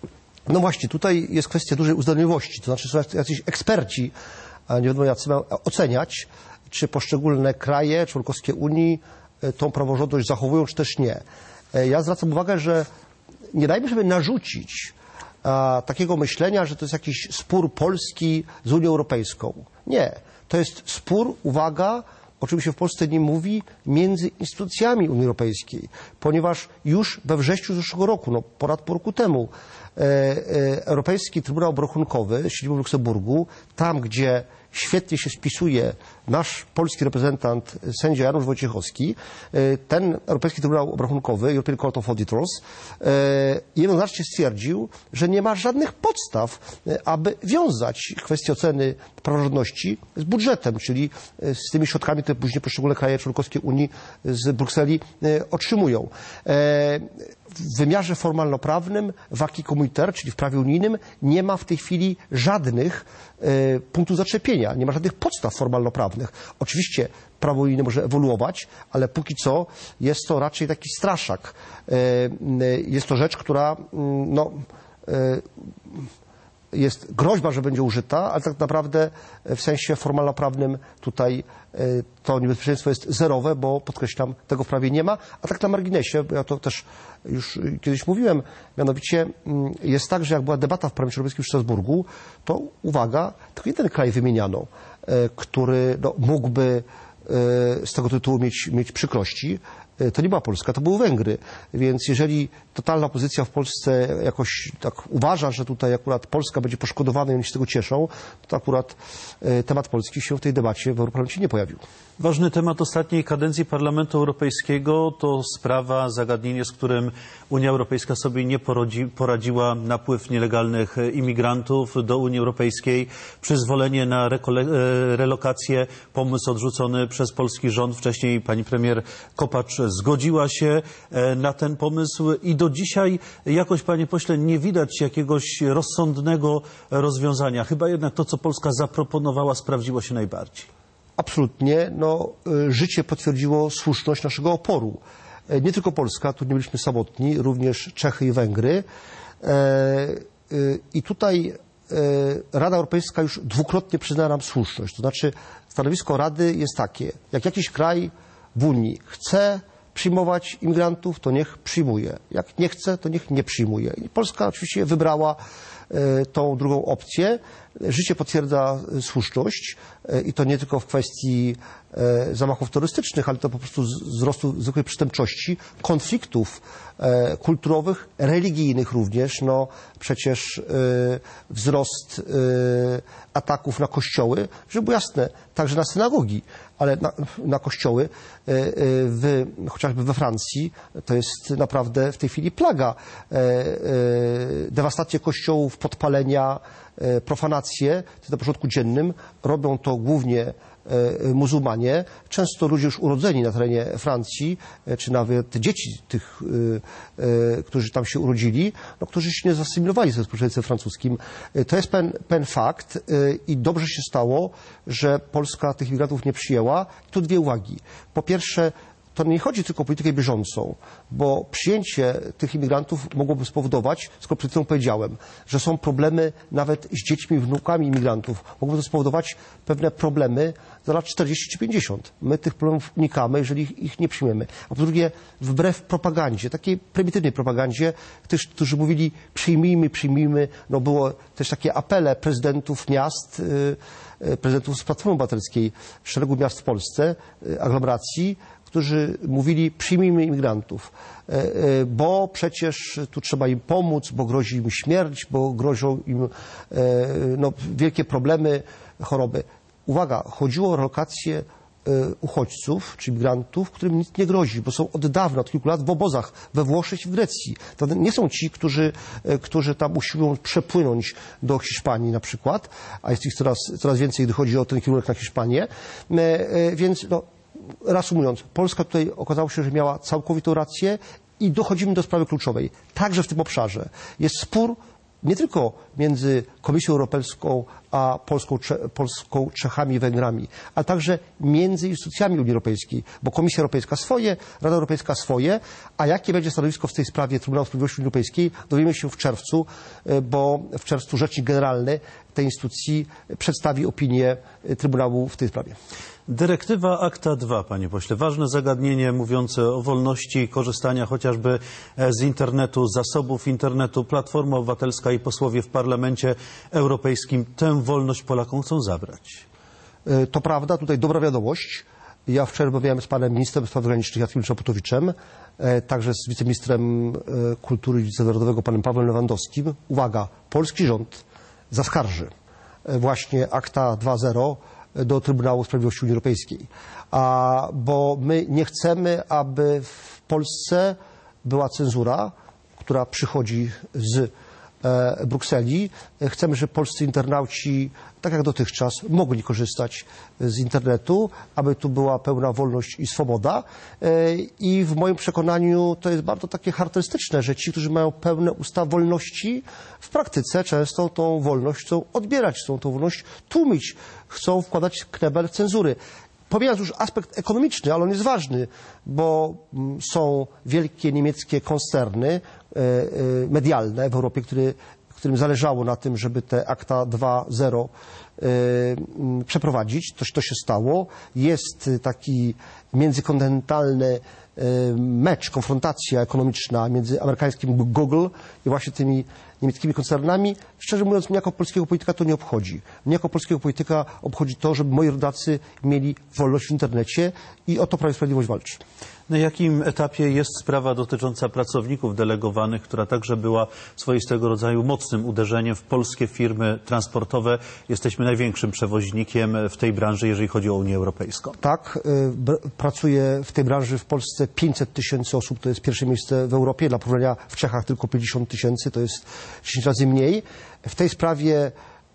No właśnie, tutaj jest kwestia dużej uzdolniowości, to znaczy są jacyś eksperci, a nie wiadomo jacy mają oceniać, czy poszczególne kraje członkowskie Unii tą praworządność zachowują, czy też nie. Ja zwracam uwagę, że nie dajmy sobie narzucić a, takiego myślenia, że to jest jakiś spór Polski z Unią Europejską. Nie. To jest spór, uwaga, o czym się w Polsce nie mówi, między instytucjami Unii Europejskiej, ponieważ już we wrześniu zeszłego roku, no ponad pół roku temu, e, e, Europejski Trybunał Obrachunkowy z siedzibą w Luksemburgu, tam gdzie świetnie się spisuje nasz polski reprezentant, sędzia Janusz Wojciechowski, ten Europejski Trybunał Obrachunkowy, European Court of Auditors, jednoznacznie stwierdził, że nie ma żadnych podstaw, aby wiązać kwestię oceny praworządności z budżetem, czyli z tymi środkami, które później poszczególne kraje członkowskie Unii z Brukseli otrzymują. W wymiarze formalnoprawnym, w acquis communautaire, czyli w prawie unijnym, nie ma w tej chwili żadnych e, punktów zaczepienia, nie ma żadnych podstaw formalnoprawnych. Oczywiście prawo unijne może ewoluować, ale póki co jest to raczej taki straszak. E, jest to rzecz, która no, e, jest groźba, że będzie użyta, ale tak naprawdę w sensie formalnoprawnym tutaj to niebezpieczeństwo jest zerowe, bo podkreślam, tego w prawie nie ma. A tak na marginesie, bo ja to też już kiedyś mówiłem, mianowicie jest tak, że jak była debata w Parlamencie Europejskim w Strasburgu, to uwaga, tylko jeden kraj wymieniano, który no, mógłby z tego tytułu mieć, mieć przykrości. To nie była Polska, to były Węgry. Więc jeżeli totalna opozycja w Polsce jakoś tak uważa, że tutaj akurat Polska będzie poszkodowana i oni się z tego cieszą, to akurat temat Polski się w tej debacie w Europarlamencie nie pojawił. Ważny temat ostatniej kadencji Parlamentu Europejskiego to sprawa, zagadnienie, z którym Unia Europejska sobie nie poradzi, poradziła, napływ nielegalnych imigrantów do Unii Europejskiej, przyzwolenie na rekole, relokację, pomysł odrzucony przez polski rząd. Wcześniej pani premier Kopacz zgodziła się na ten pomysł i do dzisiaj jakoś, panie pośle, nie widać jakiegoś rozsądnego rozwiązania. Chyba jednak to, co Polska zaproponowała, sprawdziło się najbardziej. Absolutnie. No, życie potwierdziło słuszność naszego oporu. Nie tylko Polska, tu nie byliśmy samotni, również Czechy i Węgry. I tutaj Rada Europejska już dwukrotnie przyznała nam słuszność. To znaczy stanowisko Rady jest takie, jak jakiś kraj w Unii chce przyjmować imigrantów, to niech przyjmuje. Jak nie chce, to niech nie przyjmuje. I Polska oczywiście wybrała tą drugą opcję. Życie potwierdza słuszność i to nie tylko w kwestii zamachów terrorystycznych, ale to po prostu wzrostu zwykłej przestępczości, konfliktów kulturowych, religijnych również. No przecież wzrost ataków na kościoły, żeby było jasne, także na synagogi, ale na, na kościoły, w, chociażby we Francji, to jest naprawdę w tej chwili plaga. Dewastacje kościołów podpalenia, profanacje, to jest na porządku dziennym. Robią to głównie muzułmanie, często ludzie już urodzeni na terenie Francji, czy nawet dzieci tych, którzy tam się urodzili, no, którzy się nie zasymilowali ze społeczeństwem francuskim. To jest pewien, pewien fakt i dobrze się stało, że Polska tych imigrantów nie przyjęła. Tu dwie uwagi. Po pierwsze, to nie chodzi tylko o politykę bieżącą, bo przyjęcie tych imigrantów mogłoby spowodować, skoro przed chwilą powiedziałem, że są problemy nawet z dziećmi, wnukami imigrantów. Mogłoby to spowodować pewne problemy za lat czterdzieści czy pięćdziesiąt. My tych problemów unikamy, jeżeli ich, ich nie przyjmiemy. A po drugie, wbrew propagandzie, takiej prymitywnej propagandzie, tych, którzy mówili przyjmijmy, przyjmijmy, no było też takie apele prezydentów miast, yy, prezydentów z Platformy Obywatelskiej, szeregu miast w Polsce, yy, aglomeracji, którzy mówili przyjmijmy imigrantów, bo przecież tu trzeba im pomóc, bo grozi im śmierć, bo grożą im no, wielkie problemy, choroby. Uwaga, chodziło o relokację uchodźców czy imigrantów, którym nic nie grozi, bo są od dawna, od kilku lat w obozach we Włoszech i w Grecji. To nie są ci, którzy, którzy tam usiłują przepłynąć do Hiszpanii na przykład, a jest ich coraz, coraz więcej, gdy chodzi o ten kierunek na Hiszpanię. Więc no, reasumując, Polska tutaj okazało się, że miała całkowitą rację i dochodzimy do sprawy kluczowej. Także w tym obszarze jest spór nie tylko między Komisją Europejską a Polską, Polską, Czechami i Węgrami, ale także między instytucjami Unii Europejskiej, bo Komisja Europejska swoje, Rada Europejska swoje, a jakie będzie stanowisko w tej sprawie Trybunału Sprawiedliwości Unii Europejskiej, dowiemy się w czerwcu, bo w czerwcu Rzecznik Generalny tej instytucji przedstawi opinię Trybunału w tej sprawie. Dyrektywa akta dwa, panie pośle. Ważne zagadnienie mówiące o wolności korzystania chociażby z internetu, zasobów internetu. Platforma Obywatelska i posłowie w Parlamencie Europejskim tę wolność Polakom chcą zabrać. To prawda, tutaj dobra wiadomość. Ja wczoraj rozmawiałem z panem ministrem spraw zagranicznych Jackiem Czaputowiczem, także z wiceministrem kultury i dziedzictwa narodowego panem Pawłem Lewandowskim. Uwaga, polski rząd zaskarży właśnie akta dwa zero do Trybunału Sprawiedliwości Unii Europejskiej. A, bo my nie chcemy, aby w Polsce była cenzura, która przychodzi z e, Brukseli. Chcemy, żeby polscy internauci, tak jak dotychczas, mogli korzystać z internetu, aby tu była pełna wolność i swoboda. E, I w moim przekonaniu to jest bardzo takie charakterystyczne, że ci, którzy mają pełne usta wolności, w praktyce często tą wolność chcą odbierać, chcą tą wolność tłumić, chcą wkładać knebel cenzury. Pomijając już aspekt ekonomiczny, ale on jest ważny, bo są wielkie niemieckie koncerny medialne w Europie, które, którym zależało na tym, żeby te akta dwa zero przeprowadzić. To, to się stało. Jest taki międzykontynentalny mecz, konfrontacja ekonomiczna między amerykańskim Google i właśnie tymi niemieckimi koncernami. Szczerze mówiąc, mnie jako polskiego polityka to nie obchodzi. Mnie jako polskiego polityka obchodzi to, żeby moi rodacy mieli wolność w internecie i o to Prawo i Sprawiedliwość walczy. Na jakim etapie jest sprawa dotycząca pracowników delegowanych, która także była swoistego rodzaju mocnym uderzeniem w polskie firmy transportowe? Jesteśmy największym przewoźnikiem w tej branży, jeżeli chodzi o Unię Europejską. Tak, y, pracuje w tej branży w Polsce pięćset tysięcy osób, to jest pierwsze miejsce w Europie. Dla porównania w Czechach tylko pięćdziesiąt tysięcy, to jest dziesięć razy mniej. W tej sprawie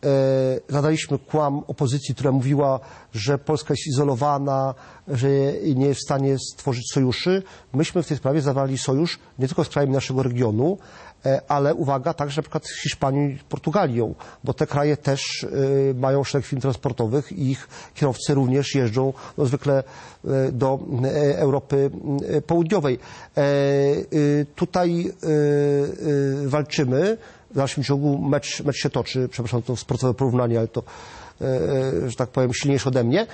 E, zadaliśmy kłam opozycji, która mówiła, że Polska jest izolowana, że nie jest w stanie stworzyć sojuszy. Myśmy w tej sprawie zawarli sojusz nie tylko z krajami naszego regionu, e, ale uwaga, także na przykład z Hiszpanią i Portugalią, bo te kraje też e, mają szereg firm transportowych i ich kierowcy również jeżdżą no, zwykle e, do e, Europy e, Południowej. E, e, tutaj e, e, walczymy. W dalszym ciągu mecz, mecz się toczy, przepraszam, to sportowe porównanie, ale to, e, że tak powiem, silniejsze ode mnie. E,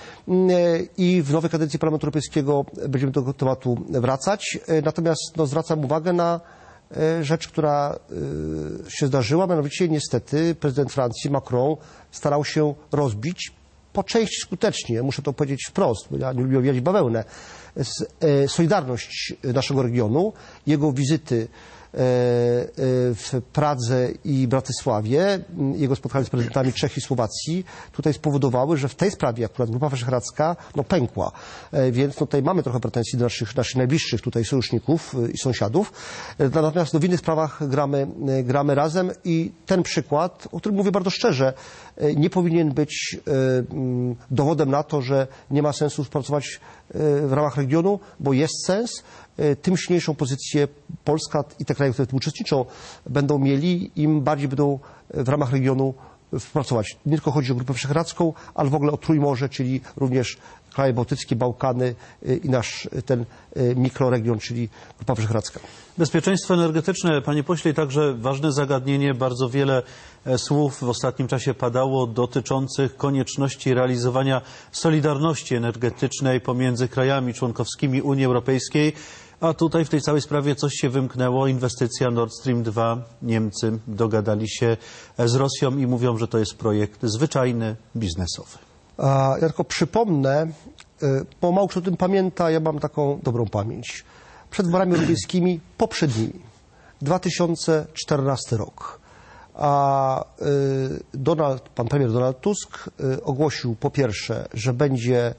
I w nowej kadencji Parlamentu Europejskiego będziemy do tego tematu wracać. E, natomiast no, zwracam uwagę na e, rzecz, która e, się zdarzyła, mianowicie niestety prezydent Francji, Macron, starał się rozbić, po części skutecznie, muszę to powiedzieć wprost, bo ja nie lubię owijać bawełnę, e, solidarność naszego regionu, jego wizyty w Pradze i Bratysławie, jego spotkanie z prezydentami Czech i Słowacji, tutaj spowodowały, że w tej sprawie akurat Grupa Wyszehradzka no, pękła. Więc no, tutaj mamy trochę pretensji do naszych, naszych najbliższych tutaj sojuszników i sąsiadów. Natomiast no, w innych sprawach gramy, gramy razem i ten przykład, o którym mówię bardzo szczerze, nie powinien być dowodem na to, że nie ma sensu współpracować w ramach regionu, bo jest sens. Tym silniejszą pozycję Polska i te kraje, które w tym uczestniczą, będą mieli, im bardziej będą w ramach regionu współpracować. Nie tylko chodzi o Grupę Wyszehradzką, ale w ogóle o Trójmorze, czyli również kraje bałtyckie, Bałkany i nasz ten mikroregion, czyli Grupa Wyszehradzka. Bezpieczeństwo energetyczne, panie pośle, także ważne zagadnienie. Bardzo wiele słów w ostatnim czasie padało dotyczących konieczności realizowania solidarności energetycznej pomiędzy krajami członkowskimi Unii Europejskiej. A tutaj w tej całej sprawie coś się wymknęło. Inwestycja Nord Stream dwa. Niemcy dogadali się z Rosją i mówią, że to jest projekt zwyczajny, biznesowy. Ja tylko przypomnę, bo mało kto o tym pamięta, ja mam taką dobrą pamięć. Przed wyborami europejskimi poprzednimi, dwa tysiące czternasty rok, a Donald, pan premier Donald Tusk ogłosił po pierwsze, że będzie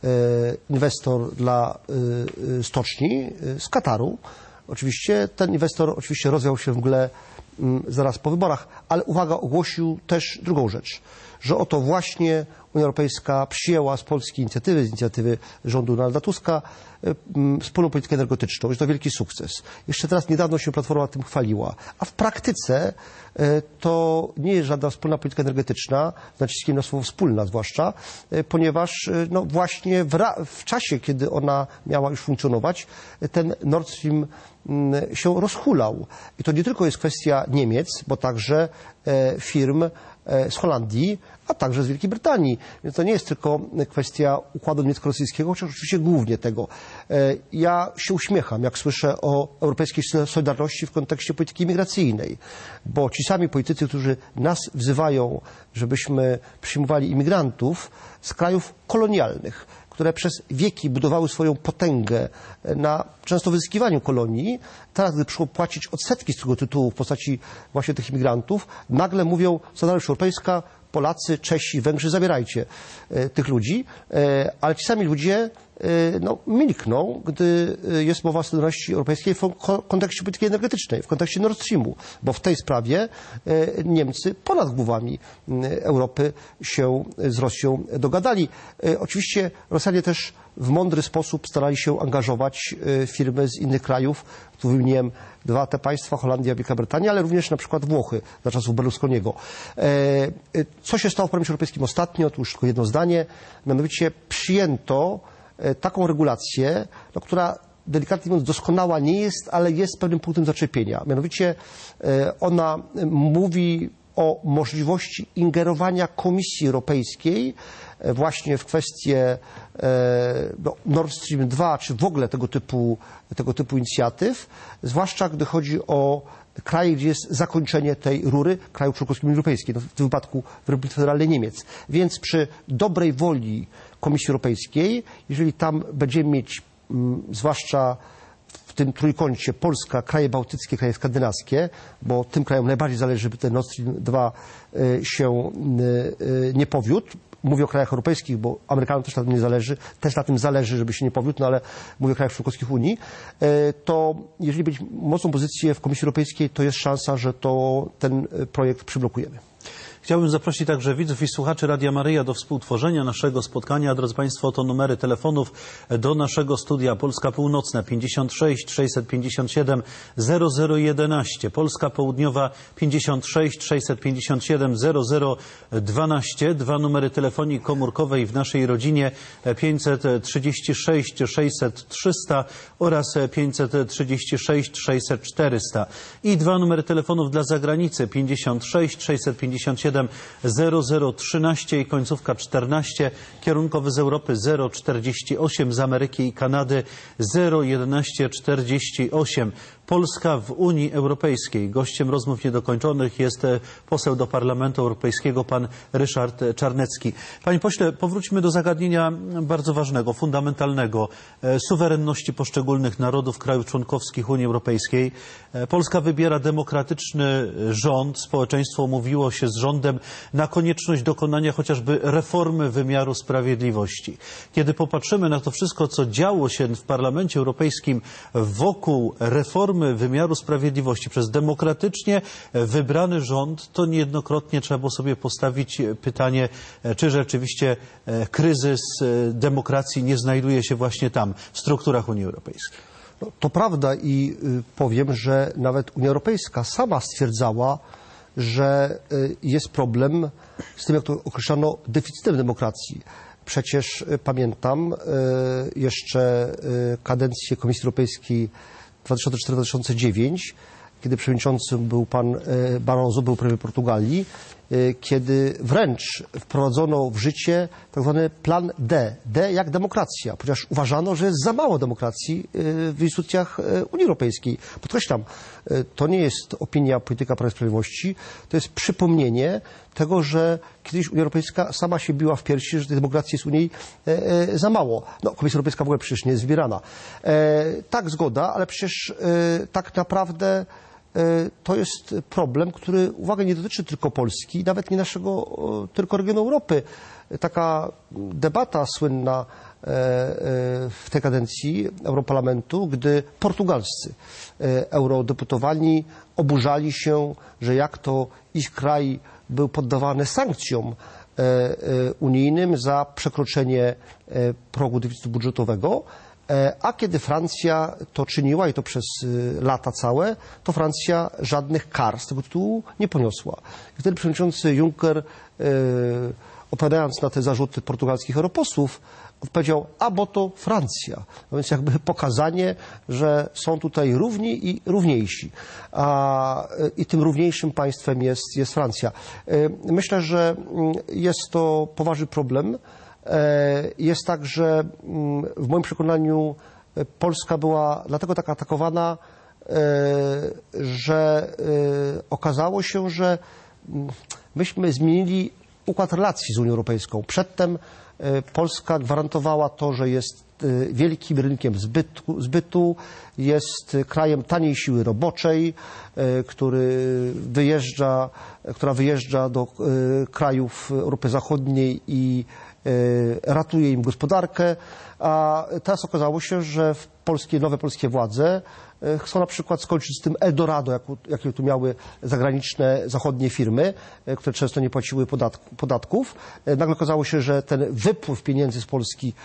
inwestor dla stoczni z Kataru. Oczywiście ten inwestor oczywiście rozwiał się w mgle zaraz po wyborach, ale uwaga, ogłosił też drugą rzecz, że oto właśnie Unia Europejska przyjęła z Polski inicjatywy, z inicjatywy rządu Donalda Tuska, wspólną politykę energetyczną. Jest to wielki sukces. Jeszcze teraz niedawno się Platforma tym chwaliła. A w praktyce to nie jest żadna wspólna polityka energetyczna, z naciskiem na słowo wspólna zwłaszcza, ponieważ no właśnie w, w czasie, kiedy ona miała już funkcjonować, ten Nord Stream się rozhulał. I to nie tylko jest kwestia Niemiec, bo także firm z Holandii, a także z Wielkiej Brytanii. Więc to nie jest tylko kwestia układu niemiecko-rosyjskiego, chociaż oczywiście głównie tego. Ja się uśmiecham, jak słyszę o europejskiej solidarności w kontekście polityki imigracyjnej, bo ci sami politycy, którzy nas wzywają, żebyśmy przyjmowali imigrantów z krajów kolonialnych, które przez wieki budowały swoją potęgę na często wyzyskiwaniu kolonii, teraz, gdy przyszło płacić odsetki z tego tytułu w postaci właśnie tych imigrantów, nagle mówią, solidarność europejska, Polacy, Czesi, Węgrzy, zabierajcie e, tych ludzi, e, ale ci sami ludzie e, no, milkną, gdy jest mowa o solidarności europejskiej w kontekście polityki energetycznej, w kontekście Nord Streamu, bo w tej sprawie e, Niemcy ponad głowami Europy się z Rosją dogadali. E, oczywiście Rosjanie też w mądry sposób starali się angażować e, firmy z innych krajów. Tu wymieniłem dwa te państwa, Holandia, Wielka Brytania, ale również na przykład Włochy za czasów Berlusconiego. Co się stało w Parlamencie Europejskim ostatnio? Tu już tylko jedno zdanie. Mianowicie przyjęto taką regulację, no, która delikatnie mówiąc doskonała nie jest, ale jest pewnym punktem zaczepienia. Mianowicie ona mówi o możliwości ingerowania Komisji Europejskiej właśnie w kwestie no, Nord Stream dwa, czy w ogóle tego typu, tego typu inicjatyw, zwłaszcza gdy chodzi o kraje, gdzie jest zakończenie tej rury, krajów członkowskich Unii Europejskiej, no, w tym wypadku w Republice Federalnej Niemiec. Więc przy dobrej woli Komisji Europejskiej, jeżeli tam będziemy mieć, m, zwłaszcza w tym trójkącie Polska, kraje bałtyckie, kraje skandynawskie, bo tym krajom najbardziej zależy, żeby ten Nord Stream dwa y, się y, y, nie powiódł. Mówię o krajach europejskich, bo Amerykanom też na tym nie zależy, też na tym zależy, żeby się nie powiódł, no ale mówię o krajach członkowskich Unii, to jeżeli będzie mocną pozycję w Komisji Europejskiej, to jest szansa, że to ten projekt przyblokujemy. Chciałbym zaprosić także widzów i słuchaczy Radia Maryja do współtworzenia naszego spotkania. Drodzy Państwo, to numery telefonów do naszego studia. Polska Północna pięćdziesiąt sześć sześćset pięćdziesiąt siedem zero zero jedenaście, Polska Południowa pięćdziesiąt sześć sześćset pięćdziesiąt siedem zero zero dwanaście, dwa numery telefonii komórkowej w naszej rodzinie pięćset trzydzieści sześć sześćset trzysta oraz pięćset trzydzieści sześć sześćset czterysta i dwa numery telefonów dla zagranicy pięćdziesiąt sześć sześćset pięćdziesiąt siedem zero zero trzynaście i końcówka czternaście, kierunkowy z Europy zero czterdzieści osiem, z Ameryki i Kanady zero jedenaście czterdzieści osiem. Polska w Unii Europejskiej. Gościem rozmów niedokończonych jest poseł do Parlamentu Europejskiego, pan Ryszard Czarnecki. Panie pośle, powróćmy do zagadnienia bardzo ważnego, fundamentalnego, suwerenności poszczególnych narodów, krajów członkowskich Unii Europejskiej. Polska wybiera demokratyczny rząd. Społeczeństwo umówiło się z rządem na konieczność dokonania chociażby reformy wymiaru sprawiedliwości. Kiedy popatrzymy na to wszystko, co działo się w Parlamencie Europejskim wokół reformy wymiaru sprawiedliwości przez demokratycznie wybrany rząd, to niejednokrotnie trzeba było sobie postawić pytanie, czy rzeczywiście kryzys demokracji nie znajduje się właśnie tam, w strukturach Unii Europejskiej. No, to prawda i powiem, że nawet Unia Europejska sama stwierdzała, że jest problem z tym, jak to określano, deficytem demokracji. Przecież pamiętam jeszcze kadencję Komisji Europejskiej dwa tysiące cztery do dwa tysiące dziewiątego, kiedy przewodniczącym był pan Barroso, był premier Portugalii, kiedy wręcz wprowadzono w życie tak zwany plan D. D jak demokracja, ponieważ uważano, że jest za mało demokracji w instytucjach Unii Europejskiej. Podkreślam, to nie jest opinia polityka Prawa i Sprawiedliwości, to jest przypomnienie tego, że kiedyś Unia Europejska sama się biła w piersi, że tej demokracji jest u niej za mało. No, Komisja Europejska w ogóle przecież nie jest wybierana. Tak, zgoda, ale przecież tak naprawdę to jest problem, który, uwaga, nie dotyczy tylko Polski, nawet nie naszego tylko regionu Europy. Taka debata słynna w tej kadencji Europarlamentu, gdy portugalscy eurodeputowani oburzali się, że jak to ich kraj był poddawany sankcjom unijnym za przekroczenie progu deficytu budżetowego. A kiedy Francja to czyniła, i to przez lata całe, to Francja żadnych kar z tego tytułu nie poniosła. I wtedy przewodniczący Juncker, odpowiadając na te zarzuty portugalskich europosłów, odpowiedział, a bo to Francja. No więc jakby pokazanie, że są tutaj równi i równiejsi. A, i tym równiejszym państwem jest, jest Francja. Myślę, że jest to poważny problem. Jest tak, że w moim przekonaniu Polska była dlatego tak atakowana, że okazało się, że myśmy zmienili układ relacji z Unią Europejską. Przedtem Polska gwarantowała to, że jest wielkim rynkiem zbytu, zbytu, jest krajem taniej siły roboczej, który wyjeżdża, która wyjeżdża do krajów Europy Zachodniej i ratuje im gospodarkę, a teraz okazało się, że w polskie, nowe polskie władze chcą na przykład skończyć z tym Eldorado, jakie tu miały zagraniczne, zachodnie firmy, które często nie płaciły podatku, podatków. Nagle okazało się, że ten wypływ pieniędzy z Polski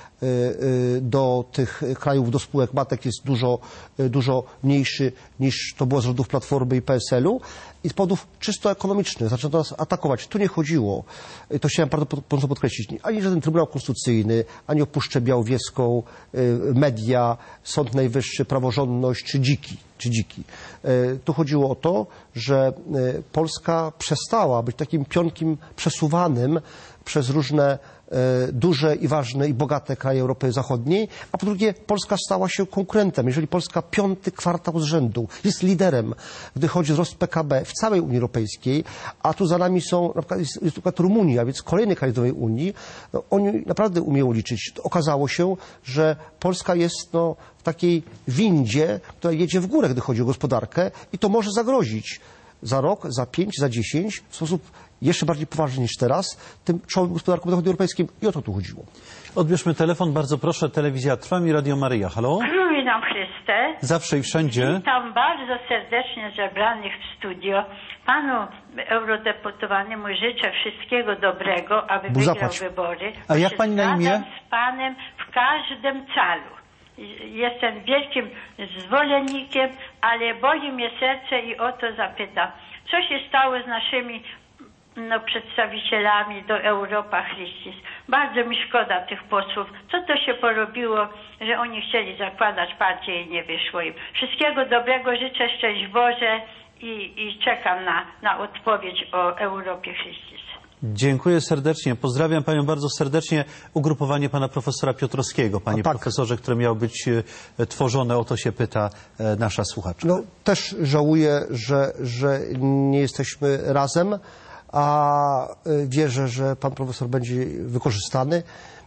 do tych krajów, do spółek matek jest dużo, dużo mniejszy niż to było z rządów Platformy i P S L u. I z powodów czysto ekonomicznych zaczęto nas atakować. Tu nie chodziło, to chciałem bardzo mocno podkreślić, ani żaden Trybunał Konstytucyjny, ani o Puszczę Białowieską, media, Sąd Najwyższy, praworządność czy dziki. Czy dziki. Tu chodziło o to, że Polska przestała być takim pionkiem przesuwanym przez różne duże i ważne i bogate kraje Europy Zachodniej, a po drugie Polska stała się konkurentem. Jeżeli Polska piąty kwartał z rzędu jest liderem, gdy chodzi o wzrost P K B w całej Unii Europejskiej, a tu za nami są, na przykład jest, jest na przykład Rumunia, więc kolejny kraj z nowej Unii, no, oni naprawdę umieją liczyć. Okazało się, że Polska jest no, w takiej windzie, która jedzie w górę, gdy chodzi o gospodarkę i to może zagrozić za rok, za pięć, za dziesięć w sposób jeszcze bardziej poważny niż teraz, tym czołowym gospodarkom Zachodu Europejskim i o to tu chodziło. Odbierzmy telefon, bardzo proszę. Telewizja Trwam i Radio Maryja. Halo? Króluj nam Chryste. Zawsze i wszędzie. Witam bardzo serdecznie zebranych w studio. Panu eurodeputowanemu życzę wszystkiego dobrego, aby Bóg wygrał zapłać. wybory. A jak Się pani na imię? zgadzam z panem w każdym calu. Jestem wielkim zwolennikiem, ale boli mnie serce i o to zapytam. Co się stało z naszymi no, przedstawicielami do Europa Christis? Bardzo mi szkoda tych posłów. Co to się porobiło, że oni chcieli zakładać partię i nie wyszło im. Wszystkiego dobrego, życzę, szczęść Boże i, i czekam na, na odpowiedź o Europie Christis. Dziękuję serdecznie. Pozdrawiam panią bardzo serdecznie. Ugrupowanie pana profesora Piotrowskiego, panie tak. profesorze, które miało być e, tworzone, o to się pyta e, nasza słuchaczka. No, też żałuję, że, że nie jesteśmy razem, a wierzę, że pan profesor będzie wykorzystany.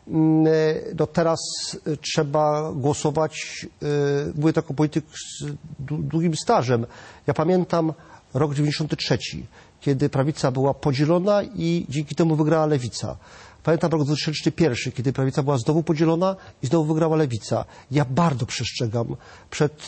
No teraz trzeba głosować, mówię tak o polityk z długim stażem. Ja pamiętam rok dziewięćdziesiąty trzeci, kiedy prawica była podzielona i dzięki temu wygrała lewica. Pamiętam rok dwa tysiące pierwszy, kiedy prawica była znowu podzielona i znowu wygrała lewica. Ja bardzo przestrzegam przed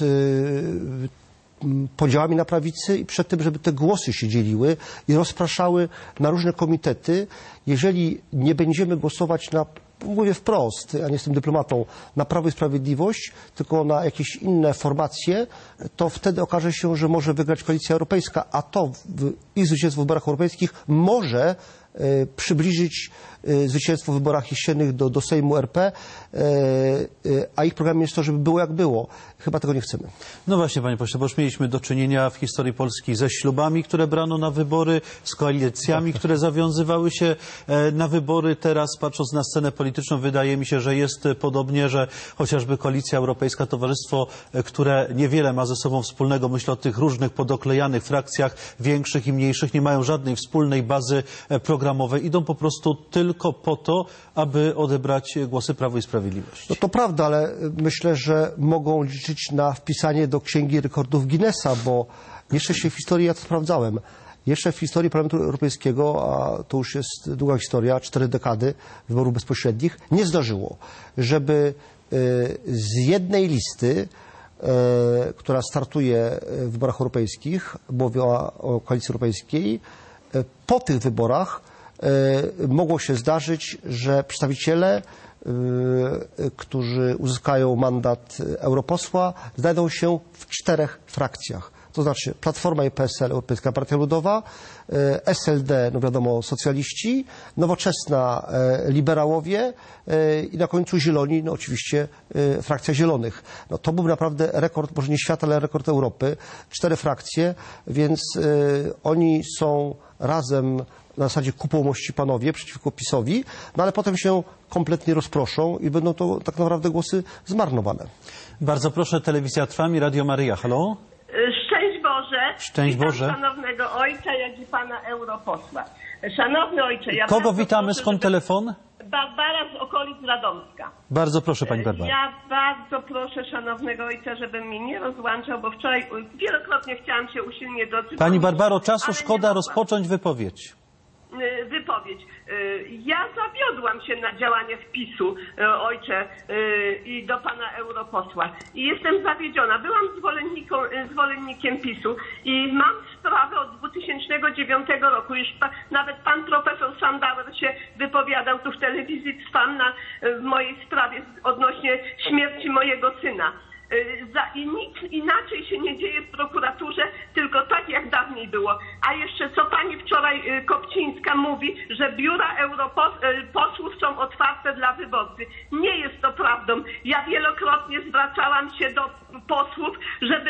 podziałami na prawicy i przed tym, żeby te głosy się dzieliły i rozpraszały na różne komitety. Jeżeli nie będziemy głosować na, mówię wprost, ja nie jestem dyplomatą, na Prawo i Sprawiedliwość, tylko na jakieś inne formacje, to wtedy okaże się, że może wygrać Koalicja Europejska, a to w ich zwycięstwo w wyborach europejskich może e, przybliżyć e, zwycięstwo w wyborach jesiennych do, do Sejmu R P, e, e, a ich programem jest to, żeby było jak było. Chyba tego nie chcemy. No właśnie, panie pośle, bo już mieliśmy do czynienia w historii Polski ze ślubami, które brano na wybory, z koalicjami, które zawiązywały się na wybory. Teraz, patrząc na scenę polityczną, wydaje mi się, że jest podobnie, że chociażby Koalicja Europejska, towarzystwo, które niewiele ma ze sobą wspólnego, myślę o tych różnych podoklejanych frakcjach, większych i mniejszych, nie mają żadnej wspólnej bazy programowej. Idą po prostu tylko po to, aby odebrać głosy Prawu i Sprawiedliwości. No to prawda, ale myślę, że mogą liczyć na wpisanie do Księgi Rekordów Guinnessa, bo jeszcze się w historii, ja to sprawdzałem, jeszcze w historii Parlamentu Europejskiego, a to już jest długa historia, cztery dekady wyborów bezpośrednich, nie zdarzyło, żeby z jednej listy, która startuje w wyborach europejskich, mówię o Koalicji Europejskiej, po tych wyborach mogło się zdarzyć, że przedstawiciele, którzy uzyskają mandat europosła, znajdą się w czterech frakcjach. To znaczy Platforma i P S L, Europejska Partia Ludowa, S L D, no wiadomo, socjaliści, Nowoczesna, liberałowie i na końcu Zieloni, no oczywiście frakcja Zielonych. No to był naprawdę rekord, może nie świata, ale rekord Europy. Cztery frakcje, więc oni są razem na zasadzie kupą mości panowie przeciwko PiS-owi, no ale potem się kompletnie rozproszą i będą to tak naprawdę głosy zmarnowane. Bardzo proszę, telewizja Trwam i Radio Maryja. Halo? Szczęść Boże. Szczęść Witam Boże. szanownego ojca, jak i pana europosła. Szanowny ojcze, ja Kogo bardzo witamy? proszę, Skąd żeby... telefon? Barbara z okolic Radomska. Bardzo proszę, pani Barbara. Ja bardzo proszę szanownego ojca, żeby mnie nie rozłączał, bo wczoraj wielokrotnie chciałam się usilnie dotrzeć. Pani Barbaro, czasu ale szkoda nie mogłam. rozpocząć wypowiedź. Wypowiedź. Ja zawiodłam się na działanie wpisu, ojcze, i do pana europosła. I jestem zawiedziona. Byłam zwolennikiem, zwolennikiem PiSu i mam sprawę od dwa tysiące dziewiątego roku. Już pa, nawet pan profesor Sandauer się wypowiadał tu w telewizji Trwam na, w mojej sprawie odnośnie śmierci mojego syna. I nic inaczej się nie dzieje w prokuraturze, tylko tak jak dawniej było. A jeszcze co pani wczoraj Kopcińska mówi, że biura europosłów są otwarte dla wyborcy. Nie jest to prawdą. Ja wielokrotnie zwracałam się do posłów, żeby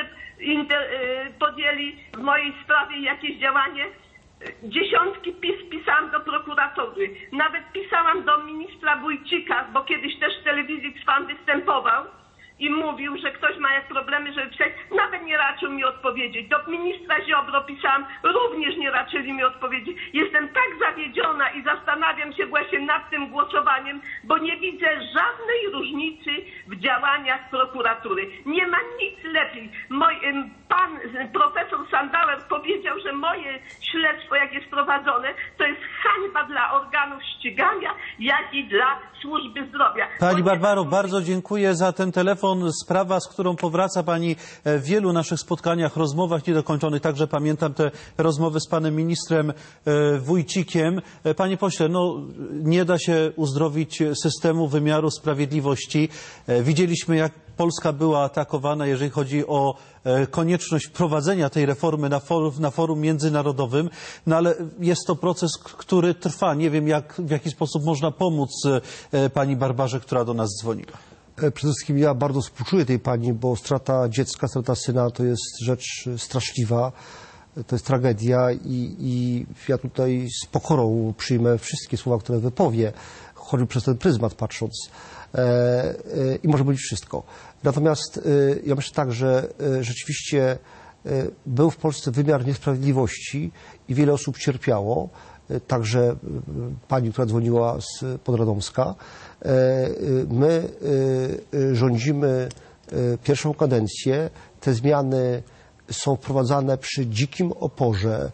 podjęli w mojej sprawie jakieś działanie. Dziesiątki pis pisałam do prokuratury. Nawet pisałam do ministra Wójcika, bo kiedyś też w telewizji Trwam występował i mówił, że ktoś ma jak problemy, żeby pisać. Nawet nie raczył mi odpowiedzieć. Do ministra Ziobro pisałam, również nie raczyli mi odpowiedzieć. Jestem tak zawiedziona i zastanawiam się właśnie nad tym głosowaniem, bo nie widzę żadnej różnicy w działaniach prokuratury. Nie ma nic lepiej. Moj, pan profesor Sandauer powiedział, że moje śledztwo, jak jest prowadzone, to jest hańba dla organów ścigania, jak i dla służby zdrowia. Pani Barbaro, bardzo dziękuję za ten telefon. Sprawa, z którą powraca pani w wielu naszych spotkaniach, rozmowach niedokończonych. Także pamiętam te rozmowy z panem ministrem Wójcikiem. Panie pośle, no nie da się uzdrowić systemu wymiaru sprawiedliwości. Widzieliśmy, jak Polska była atakowana, jeżeli chodzi o konieczność wprowadzenia tej reformy na forum, na forum międzynarodowym, no ale jest to proces, który trwa. Nie wiem, jak, w jaki sposób można pomóc pani Barbarze, która do nas dzwoniła. Przede wszystkim ja bardzo współczuję tej pani, bo strata dziecka, strata syna to jest rzecz straszliwa. to jest tragedia i, i ja tutaj z pokorą przyjmę wszystkie słowa, które wypowie, choćby przez ten pryzmat patrząc. E, e, I może być wszystko. Natomiast e, ja myślę tak, że e, rzeczywiście e, był w Polsce wymiar niesprawiedliwości i wiele osób cierpiało. E, także e, pani, która dzwoniła z Podradomska. E, e, my e, rządzimy e, pierwszą kadencję. Te zmiany są wprowadzane przy dzikim oporze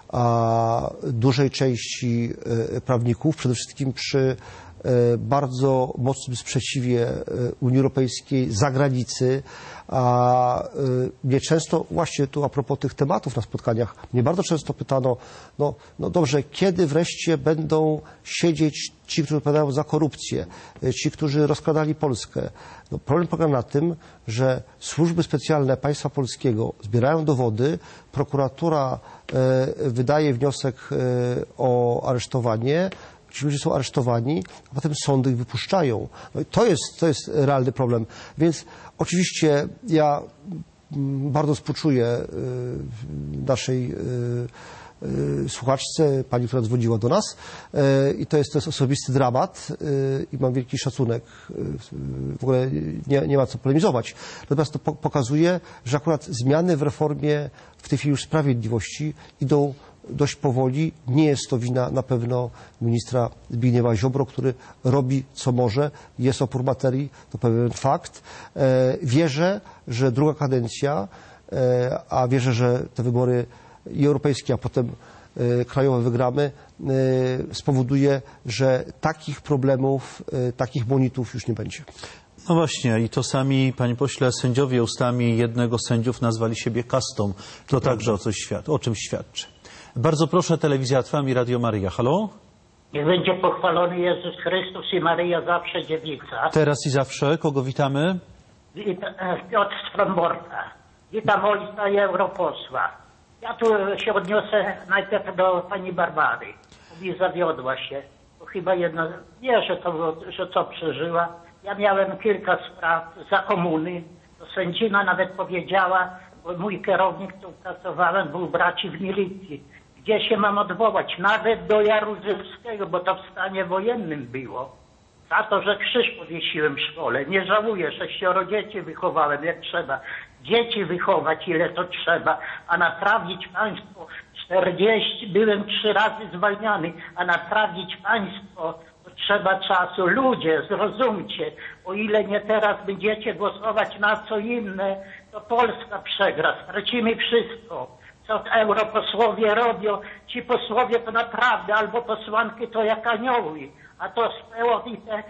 a dużej części prawników, przede wszystkim przy bardzo mocnym sprzeciwie Unii Europejskiej, zagranicy. A mnie często, właśnie tu a propos tych tematów na spotkaniach, mnie bardzo często pytano, no, no dobrze, kiedy wreszcie będą siedzieć ci, którzy odpowiadają za korupcję, ci, którzy rozkradali Polskę. No, problem polega na tym, że służby specjalne państwa polskiego zbierają dowody, prokuratura e, wydaje wniosek e, o aresztowanie, ci ludzie są aresztowani, a potem sądy ich wypuszczają. No i to jest, to jest realny problem. Więc oczywiście ja bardzo współczuję naszej słuchaczce, pani, która dzwoniła do nas i to jest, to jest osobisty dramat i mam wielki szacunek. W ogóle nie, nie ma co polemizować. Natomiast to pokazuje, że akurat zmiany w reformie w tej chwili już sprawiedliwości idą dość powoli. Nie jest to wina na pewno ministra Zbigniewa Ziobro, który robi co może. Jest opór materii, to pewien fakt. Wierzę, że druga kadencja, a wierzę, że te wybory i europejskie, a potem krajowe wygramy, spowoduje, że takich problemów, takich monitów już nie będzie. No właśnie, i to sami, panie pośle, sędziowie ustami jednego z sędziów nazwali siebie kastą. To, to także o, coś świad- o czymś świadczy. Bardzo proszę, Telewizja Trwam i Radio Maryja. Halo? Niech będzie pochwalony Jezus Chrystus i Maryja zawsze dziewica. Teraz i zawsze. Kogo witamy? Wita, Piotr z Fromborka. Witam ojca i europosła. Ja tu się odniosę najpierw do pani Barbary. Mówi, zawiodła się. To chyba jedna, wie, że to, że co przeżyła. Ja miałem kilka spraw za komuny. To sędzina nawet powiedziała, bo mój kierownik, tu pracowałem, był braci w milicji. Gdzie się mam odwołać? Nawet do Jaruzelskiego, bo to w stanie wojennym było. Za to, że krzyż powiesiłem w szkole. Nie żałuję, sześcioro dzieci wychowałem jak trzeba. Dzieci wychować ile to trzeba, a naprawić państwo czterdzieści, byłem trzy razy zwalniany, a naprawić państwo to trzeba czasu. Ludzie, zrozumcie, o ile nie teraz będziecie głosować na co inne, to Polska przegra, stracimy wszystko. Co europosłowie robią, ci posłowie to naprawdę, albo posłanki to jak anioły, a to z P O i te,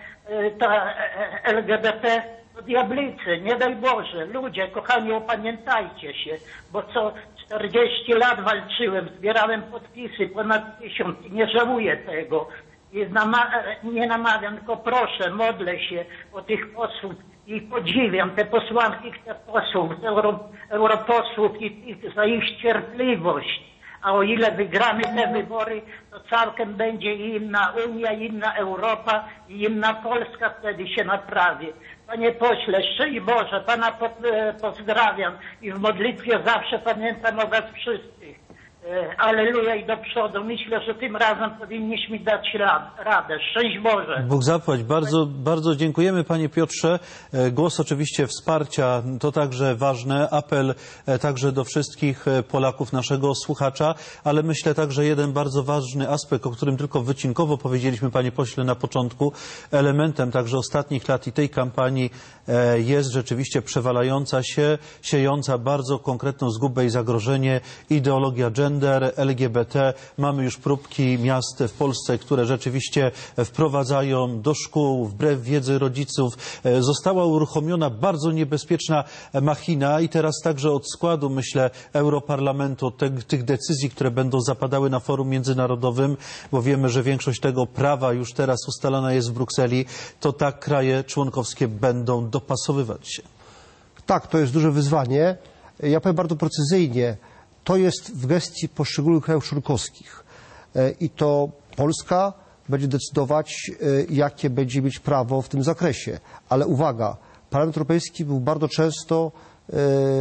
ta L G B T to diablicy, nie daj Boże. Ludzie, kochani, opamiętajcie się, bo co czterdzieści lat walczyłem, zbierałem podpisy, ponad tysiąc, nie żałuję tego. I nama- nie namawiam, tylko proszę, modlę się o tych posłów i podziwiam te posłanki, te posłów, euro, europosłów i tych za ich cierpliwość. A o ile wygramy te wybory, to całkiem będzie i inna Unia, i inna Europa, i inna Polska wtedy się naprawi. Panie pośle, szczęść Boże, Pana pozdrawiam i w modlitwie zawsze pamiętam o Was wszystkich. Alleluja i do przodu. Myślę, że tym razem powinniśmy dać radę. Szczęść Boże. Bóg zapłać. Bardzo, bardzo dziękujemy, panie Piotrze. Głos oczywiście wsparcia to także ważne. Apel także do wszystkich Polaków, naszego słuchacza, ale myślę także jeden bardzo ważny aspekt, o którym tylko wycinkowo powiedzieliśmy, panie pośle, na początku. Elementem także ostatnich lat i tej kampanii jest rzeczywiście przewalająca się, siejąca bardzo konkretną zgubę i zagrożenie ideologia gender, L G B T. Mamy już próbki miast w Polsce, które rzeczywiście wprowadzają do szkół, wbrew wiedzy rodziców. Została uruchomiona bardzo niebezpieczna machina i teraz także od składu, myślę, Europarlamentu, od te, tych decyzji, które będą zapadały na forum międzynarodowym, bo wiemy, że większość tego prawa już teraz ustalona jest w Brukseli, to tak kraje członkowskie będą dopasowywać się. Tak, to jest duże wyzwanie. Ja powiem bardzo precyzyjnie. To jest w gestii poszczególnych krajów członkowskich i to Polska będzie decydować, jakie będzie mieć prawo w tym zakresie. Ale uwaga, Parlament Europejski był bardzo często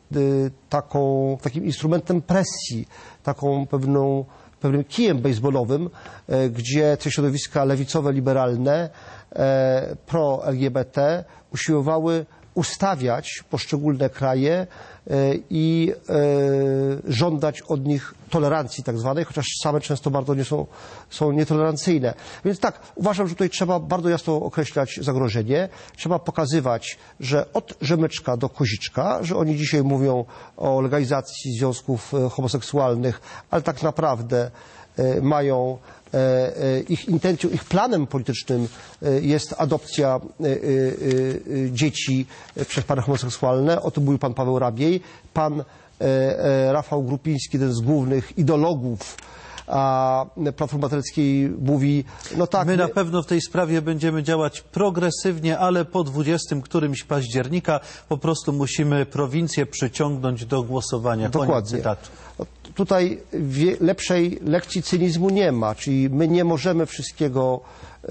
taką, takim instrumentem presji, taką pewną, pewnym kijem baseballowym, gdzie te środowiska lewicowe, liberalne, pro-L G B T usiłowały ustawiać poszczególne kraje i żądać od nich tolerancji tak zwanej, chociaż same często bardzo nie są, są nietolerancyjne. Więc tak, uważam, że tutaj trzeba bardzo jasno określać zagrożenie. Trzeba pokazywać, że od rzemyczka do koziczka, że oni dzisiaj mówią o legalizacji związków homoseksualnych, ale tak naprawdę mają ich intencją, ich planem politycznym jest adopcja dzieci przez pary homoseksualne. O tym mówił pan Paweł Rabiej. Pan Rafał Grupiński, jeden z głównych ideologów a Platformy Obywatelskiej, mówi, no tak... My na pewno w tej sprawie będziemy działać progresywnie, ale po dwudziestego którymś października po prostu musimy prowincję przyciągnąć do głosowania. Dokładnie. Tutaj lepszej lekcji cynizmu nie ma, czyli my nie możemy wszystkiego e,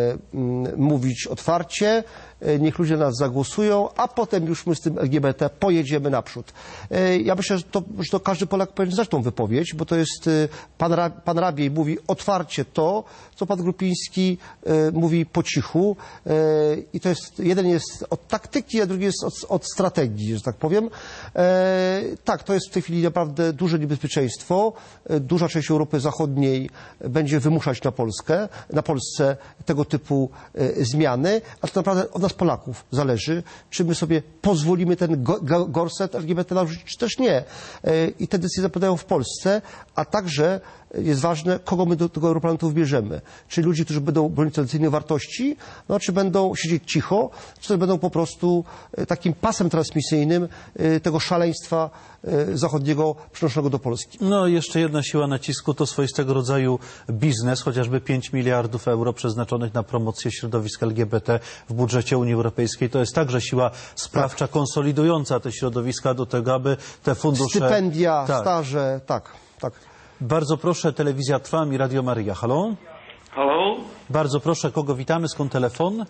mówić otwarcie, niech ludzie nas zagłosują, a potem już my z tym L G B T pojedziemy naprzód. Ja myślę, że to, że to każdy Polak powinien znać tą wypowiedź, bo to jest, pan, Ra, pan Rabiej mówi otwarcie to, co pan Grupiński mówi po cichu i to jest, jeden jest od taktyki, a drugi jest od, od strategii, że tak powiem. Tak, to jest w tej chwili naprawdę duże niebezpieczeństwo. Duża część Europy Zachodniej będzie wymuszać na Polskę, na Polsce tego typu zmiany, a to naprawdę od nas Polaków zależy, czy my sobie pozwolimy ten gorset L G B T narzucić, czy też nie. I te decyzje zapadają w Polsce, a także jest ważne, kogo my do tego Europarlamentu wybierzemy. Czy ludzi, którzy będą bronić tradycyjnych wartości, no, czy będą siedzieć cicho, czy też będą po prostu takim pasem transmisyjnym tego szaleństwa zachodniego przynoszonego do Polski. No jeszcze jedna siła nacisku to swoistego rodzaju biznes, chociażby pięć miliardów euro przeznaczonych na promocję środowisk L G B T w budżecie Unii Europejskiej. To jest także siła sprawcza, tak, konsolidująca te środowiska do tego, aby te fundusze... Stypendia, tak, staże, tak, tak. Bardzo proszę, Telewizja Trwam i Radio Maryja. Halo? Halo? Bardzo proszę, kogo witamy? Skąd telefon?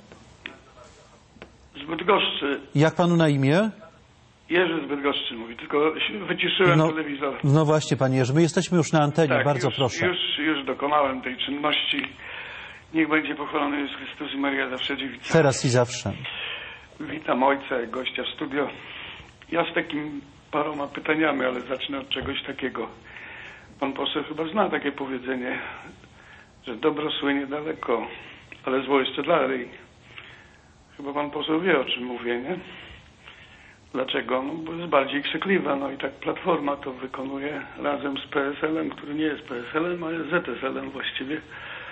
Z Bydgoszczy. Jak panu na imię? Jerzy z Bydgoszczy mówi, tylko wyciszyłem no, telewizor. No właśnie, panie Jerzy, my jesteśmy już na antenie, tak, bardzo już, proszę. Już, już dokonałem tej czynności. Niech będzie pochwalony Jezus Chrystus i Maria zawsze dziewica. Teraz i zawsze. Witam ojca i gościa w studio. Ja z takim paroma pytaniami, ale zacznę od czegoś takiego. Pan poseł chyba zna takie powiedzenie, że dobro słynie daleko, ale zło jeszcze dalej. Chyba pan poseł wie, o czym mówię, nie? Dlaczego? No bo jest bardziej krzykliwa, no i tak Platforma to wykonuje razem z P S L-em, który nie jest P S L-em, a jest Z S L-em właściwie,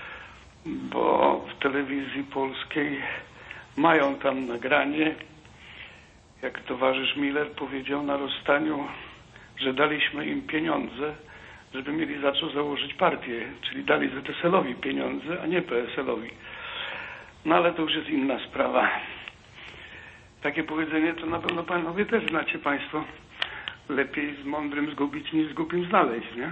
bo w telewizji polskiej mają tam nagranie, jak towarzysz Miller powiedział na rozstaniu, że daliśmy im pieniądze, żeby mieli za co założyć partię, czyli dali Z S L-owi pieniądze, a nie P S L-owi. No ale to już jest inna sprawa. Takie powiedzenie to na pewno panowie też znacie państwo. Lepiej z mądrym zgubić niż z głupim znaleźć, nie?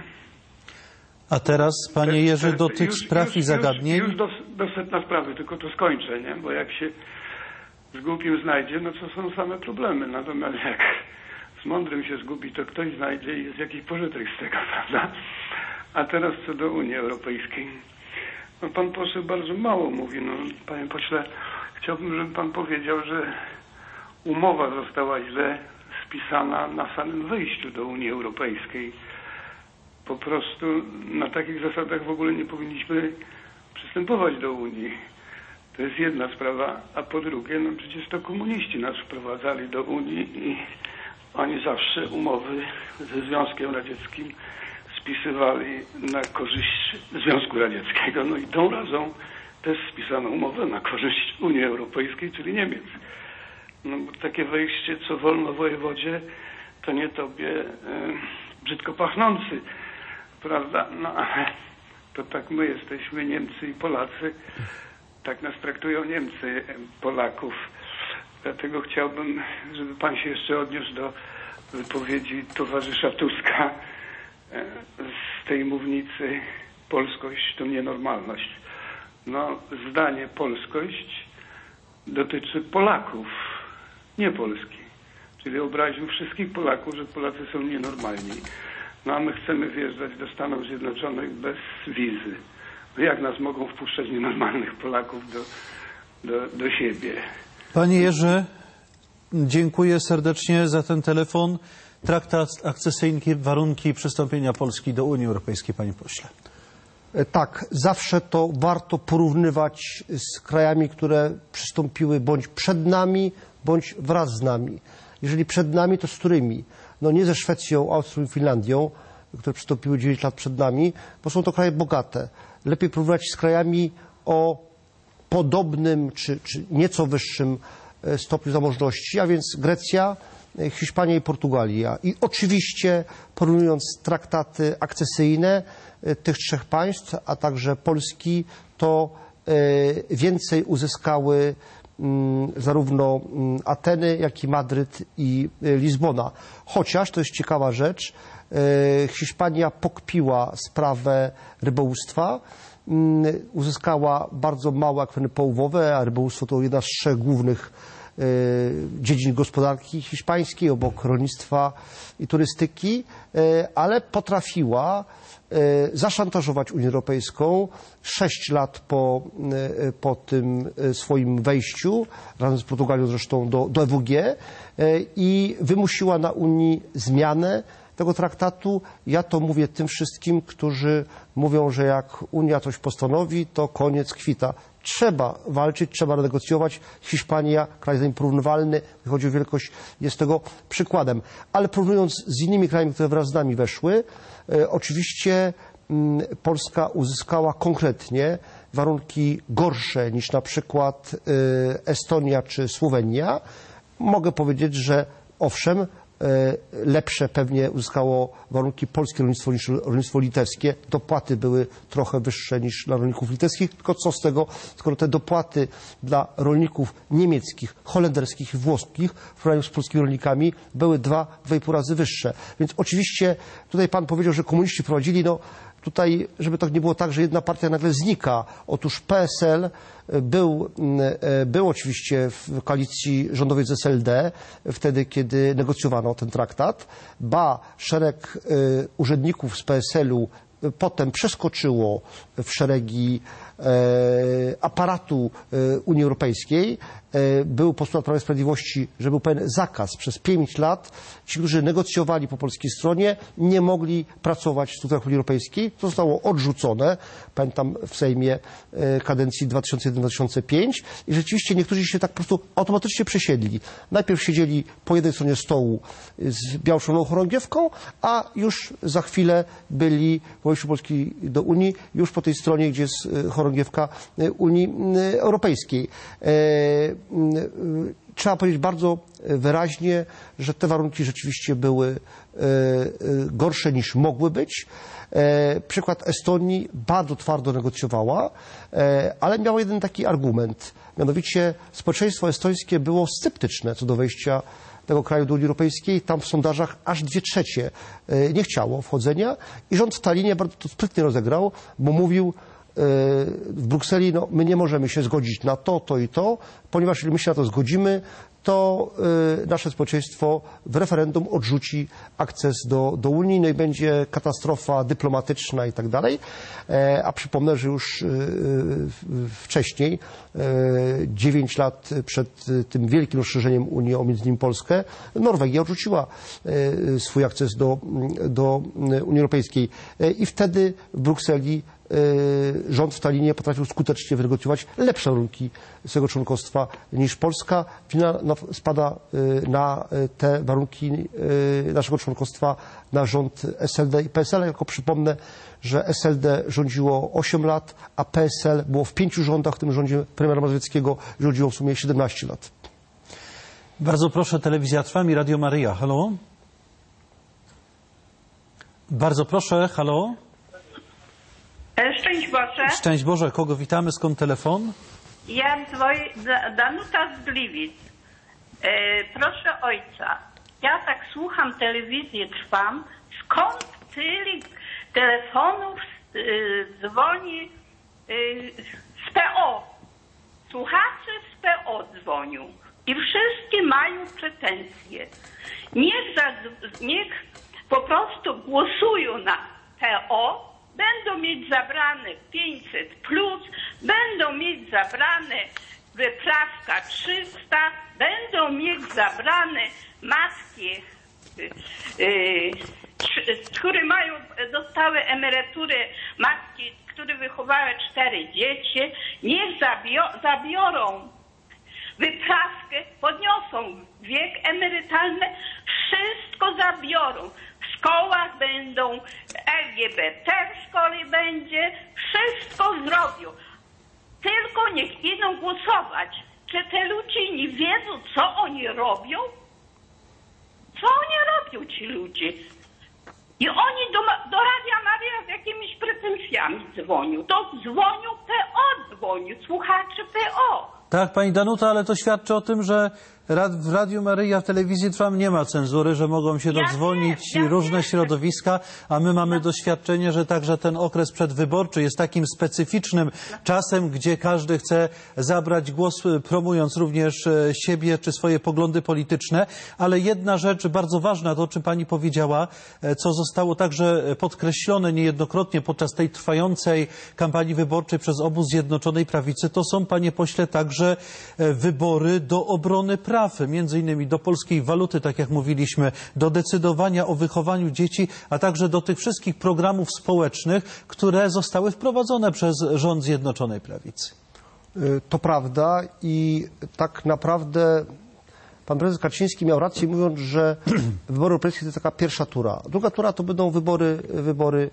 A teraz, panie te, Jerzy, te, do tych już, spraw już, i zagadnień... Już, już do, do setna sprawy, tylko to skończę, nie? Bo jak się z głupim znajdzie, no to są same problemy. Natomiast jak z mądrym się zgubi, to ktoś znajdzie i jest jakiś pożytek z tego, prawda? A teraz co do Unii Europejskiej. No, pan poseł bardzo mało mówi. No, panie pośle, chciałbym, żeby pan powiedział, że umowa została źle spisana na samym wejściu do Unii Europejskiej. Po prostu na takich zasadach w ogóle nie powinniśmy przystępować do Unii. To jest jedna sprawa. A po drugie, no przecież to komuniści nas wprowadzali do Unii i oni zawsze umowy ze Związkiem Radzieckim spisywali na korzyść Związku Radzieckiego. No i tą razą też spisano umowę na korzyść Unii Europejskiej, czyli Niemiec. No bo takie wejście, co wolno wojewodzie, to nie tobie e, brzydko pachnący, prawda? No ale to tak my jesteśmy, Niemcy i Polacy, tak nas traktują Niemcy, Polaków. Dlatego chciałbym, żeby pan się jeszcze odniósł do wypowiedzi towarzysza Tuska e, z tej mównicy. Polskość to nienormalność. No, zdanie polskość dotyczy Polaków, nie Polski. Czyli obraził wszystkich Polaków, że Polacy są nienormalni. No a my chcemy wjeżdżać do Stanów Zjednoczonych bez wizy. No jak nas mogą wpuszczać nienormalnych Polaków do, do, do siebie? Panie Jerzy, dziękuję serdecznie za ten telefon. Traktat akcesyjny, warunki przystąpienia Polski do Unii Europejskiej, panie pośle. Tak, zawsze to warto porównywać z krajami, które przystąpiły bądź przed nami, bądź wraz z nami. Jeżeli przed nami, to z którymi? No nie ze Szwecją, Austrią i Finlandią, które przystąpiły dziewięć lat przed nami, bo są to kraje bogate. Lepiej porównywać z krajami o podobnym czy, czy nieco wyższym stopniu zamożności, a więc Grecja, Hiszpania i Portugalia. I oczywiście porównując traktaty akcesyjne tych trzech państw, a także Polski, to więcej uzyskały zarówno Ateny, jak i Madryt i Lizbona. Chociaż, to jest ciekawa rzecz, Hiszpania pokpiła sprawę rybołówstwa, uzyskała bardzo małe akweny połwowe, a rybołówstwo to jedna z trzech głównych dziedzin gospodarki hiszpańskiej, obok rolnictwa i turystyki, ale potrafiła zaszantażować Unię Europejską sześć lat po, po tym swoim wejściu, razem z Portugalią zresztą, do, do E W G i wymusiła na Unii zmianę tego traktatu. Ja to mówię tym wszystkim, którzy mówią, że jak Unia coś postanowi, to koniec, kwita. Trzeba walczyć, trzeba negocjować. Hiszpania, kraj z nami porównywalny, jeśli chodzi o wielkość, jest tego przykładem. Ale porównując z innymi krajami, które wraz z nami weszły, e, oczywiście m, Polska uzyskała konkretnie warunki gorsze niż na przykład e, Estonia czy Słowenia. Mogę powiedzieć, że owszem, lepsze pewnie uzyskało warunki polskie rolnictwo niż rolnictwo litewskie. Dopłaty były trochę wyższe niż dla rolników litewskich, tylko co z tego, skoro te dopłaty dla rolników niemieckich, holenderskich i włoskich w porównaniu z polskimi rolnikami były dwa, dwa i pół razy wyższe. Więc oczywiście tutaj pan powiedział, że komuniści prowadzili, no tutaj, żeby tak nie było tak, że jedna partia nagle znika. Otóż P S L był, był oczywiście w koalicji rządowej z S L D, wtedy, kiedy negocjowano ten traktat. Ba, szereg urzędników z P S L u potem przeskoczyło w szeregi aparatu Unii Europejskiej. Był postulat Prawa i Sprawiedliwości, że był pewien zakaz przez pięć lat. Ci, którzy negocjowali po polskiej stronie, nie mogli pracować w strukturach Unii Europejskiej. To zostało odrzucone, pamiętam, w Sejmie kadencji dwa tysiące jeden do dwa tysiące piątego i rzeczywiście niektórzy się tak po prostu automatycznie przesiedli. Najpierw siedzieli po jednej stronie stołu z białą chorągiewką, a już za chwilę byli w wejściu Polski do Unii, już po tej stronie, gdzie jest chorągiewka Unii Europejskiej. Trzeba powiedzieć bardzo wyraźnie, że te warunki rzeczywiście były gorsze niż mogły być. Przykład Estonii bardzo twardo negocjowała, ale miała jeden taki argument. Mianowicie społeczeństwo estońskie było sceptyczne co do wejścia tego kraju do Unii Europejskiej. Tam w sondażach aż dwie trzecie nie chciało wchodzenia i rząd w Tallinie bardzo to sprytnie rozegrał, bo mówił w Brukseli, no my nie możemy się zgodzić na to, to i to, ponieważ jeśli my się na to zgodzimy, to y, nasze społeczeństwo w referendum odrzuci akces do, do Unii, no i będzie katastrofa dyplomatyczna i tak dalej. E, a przypomnę, że już y, y, wcześniej, dziewięć lat przed y, tym wielkim rozszerzeniem Unii, o między innymi Polskę, Norwegia odrzuciła y, swój akces do, do Unii Europejskiej. E, I wtedy w Brukseli rząd w Tallinie potrafił skutecznie wynegocjować lepsze warunki swojego członkostwa niż Polska. Wina spada na te warunki naszego członkostwa na rząd S L D i P S L. Jako przypomnę, że S L D rządziło osiem lat, a P S L było w pięciu rządach, w tym rządzie premiera Morawieckiego rządziło w sumie siedemnaście lat. Bardzo proszę, telewizja Trwa i Radio Maryja. Halo? Bardzo proszę, halo? Szczęść Boże. Szczęść Boże, kogo witamy? Skąd telefon? Ja dzwonię, Danuta z Gliwic. E, proszę ojca, ja tak słucham telewizji, Trwam. Skąd tyle telefonów e, dzwoni e, z P O? Słuchacze z P O dzwonią i wszystkie mają pretensje. Niech, za, niech po prostu głosują na P O, będą mieć zabrane pięćset plus, będą mieć zabrane wyprawka trzysta, będą mieć zabrane matki, yy, które mają, dostały emeryturę, matki, które wychowały cztery dzieci, niech zabio, zabiorą wyprawkę, podniosą wiek emerytalny, wszystko zabiorą. W szkołach będą L G B T, w szkole będzie, wszystko zrobią. Tylko niech idą głosować. Czy te ludzie nie wiedzą, co oni robią? Co oni robią, ci ludzie? I oni do, do Radia Maryja z jakimiś pretensjami dzwonią. To dzwonią P O, dzwonią, słuchacze P O. Tak, pani Danuta, ale to świadczy o tym, że w Radiu Maryja, w telewizji Trwam nie ma cenzury, że mogą się dodzwonić ja wiem, ja różne wiem. środowiska, a my mamy doświadczenie, że także ten okres przedwyborczy jest takim specyficznym czasem, gdzie każdy chce zabrać głos, promując również siebie czy swoje poglądy polityczne, ale jedna rzecz bardzo ważna, to o czym pani powiedziała, co zostało także podkreślone niejednokrotnie podczas tej trwającej kampanii wyborczej przez obóz Zjednoczonej Prawicy, to są, panie pośle, także wybory do obrony praw. Między innymi do polskiej waluty, tak jak mówiliśmy, do decydowania o wychowaniu dzieci, a także do tych wszystkich programów społecznych, które zostały wprowadzone przez rząd Zjednoczonej Prawicy. To prawda i tak naprawdę pan prezes Kaczyński miał rację, mówiąc, że wybory europejskie to jest taka pierwsza tura. Druga tura to będą wybory, wybory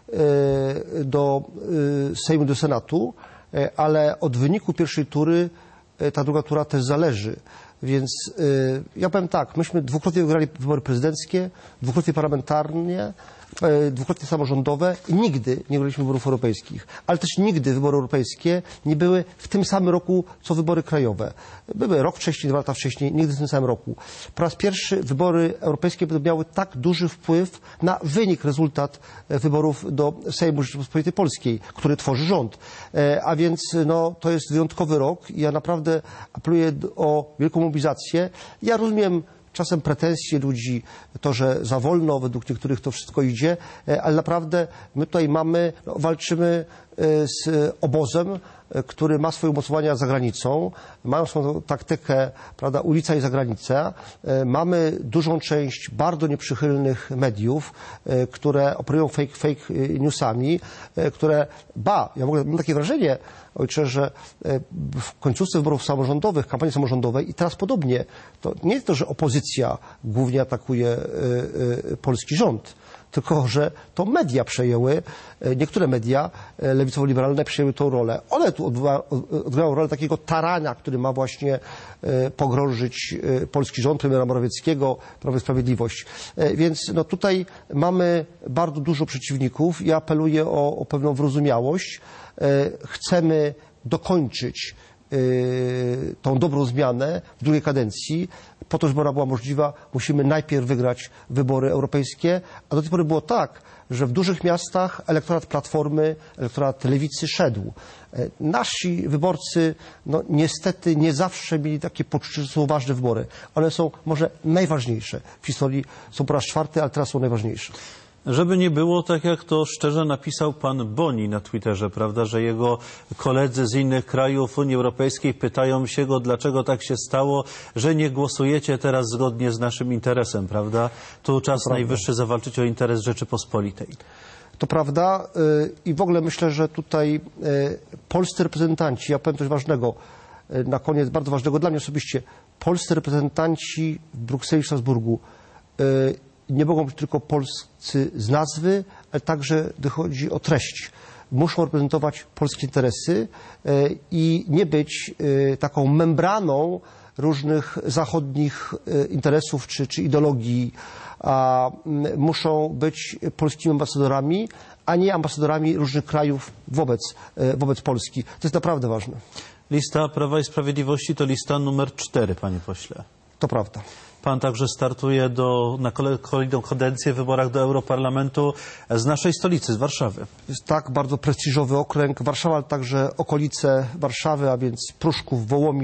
do Sejmu, do Senatu, ale od wyniku pierwszej tury ta druga tura też zależy. Więc y, ja powiem tak, myśmy dwukrotnie wygrali wybory prezydenckie, dwukrotnie parlamentarnie, y, dwukrotnie samorządowe i nigdy nie wygraliśmy wyborów europejskich. Ale też nigdy wybory europejskie nie były w tym samym roku, co wybory krajowe. Były rok wcześniej, dwa lata wcześniej, nigdy w tym samym roku. Po raz pierwszy wybory europejskie będą miały tak duży wpływ na wynik, rezultat wyborów do Sejmu Rzeczypospolitej Polskiej, który tworzy rząd. E, a więc no, to jest wyjątkowy rok i ja naprawdę apeluję o wielką mobilizację. Ja rozumiem czasem pretensje ludzi, to, że za wolno według niektórych to wszystko idzie, ale naprawdę my tutaj mamy, no, walczymy z obozem, który ma swoje umocowania za granicą, mają swoją taktykę, prawda, ulica i zagranica. Mamy dużą część bardzo nieprzychylnych mediów, które operują fake, fake newsami, które, ba, ja mogę, mam takie wrażenie, ojcze, że w końcówce wyborów samorządowych, kampanii samorządowej i teraz podobnie, to nie jest to, że opozycja głównie atakuje polski rząd, tylko że to media przejęły, niektóre media lewicowo-liberalne przejęły tą rolę. One tu odgrywają rolę takiego tarania, który ma właśnie pogrążyć polski rząd, premiera Morawieckiego, Prawo i Sprawiedliwość. Więc no, tutaj mamy bardzo dużo przeciwników. Ja apeluję o, o pewną wyrozumiałość. Chcemy dokończyć tą dobrą zmianę w drugiej kadencji. Po to, żeby ona była możliwa, musimy najpierw wygrać wybory europejskie, a do tej pory było tak, że w dużych miastach elektorat Platformy, elektorat Lewicy szedł. Nasi wyborcy, no niestety nie zawsze mieli takie poczucie, że są ważne wybory. One są może najważniejsze. W historii są po raz czwarty, ale teraz są najważniejsze. Żeby nie było tak, jak to szczerze napisał pan Boni na Twitterze, prawda, że jego koledzy z innych krajów Unii Europejskiej pytają się go, dlaczego tak się stało, że nie głosujecie teraz zgodnie z naszym interesem, prawda? Tu czas najwyższy zawalczyć o interes Rzeczypospolitej. To prawda i w ogóle myślę, że tutaj polscy reprezentanci, ja powiem coś ważnego, na koniec bardzo ważnego dla mnie osobiście, polscy reprezentanci w Brukseli i Strasburgu nie mogą być tylko polscy z nazwy, ale także gdy chodzi o treść. Muszą reprezentować polskie interesy i nie być taką membraną różnych zachodnich interesów czy, czy ideologii. A muszą być polskimi ambasadorami, a nie ambasadorami różnych krajów wobec, wobec Polski. To jest naprawdę ważne. Lista Prawa i Sprawiedliwości to lista numer cztery, panie pośle. To prawda. Pan także startuje do, na kolejną kadencję w wyborach do Europarlamentu z naszej stolicy, z Warszawy. Jest tak bardzo prestiżowy okręg Warszawa, ale także okolice Warszawy, a więc Pruszków, Wołomin,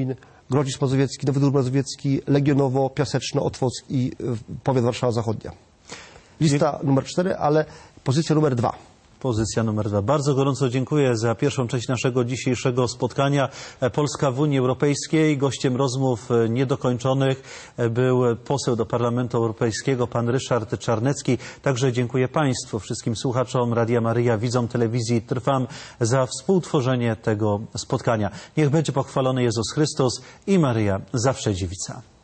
Grodzisk Mazowiecki, Nowy Dwór Mazowiecki, Legionowo, Piaseczno, Otwock i powiat Warszawa Zachodnia. Lista numer cztery, ale pozycja numer dwa. Pozycja numer dwa. Bardzo gorąco dziękuję za pierwszą część naszego dzisiejszego spotkania. Polska w Unii Europejskiej. Gościem rozmów niedokończonych był poseł do Parlamentu Europejskiego, pan Ryszard Czarnecki. Także dziękuję Państwu, wszystkim słuchaczom Radia Maryja, widzom telewizji Trwam za współtworzenie tego spotkania. Niech będzie pochwalony Jezus Chrystus i Maryja zawsze dziewica.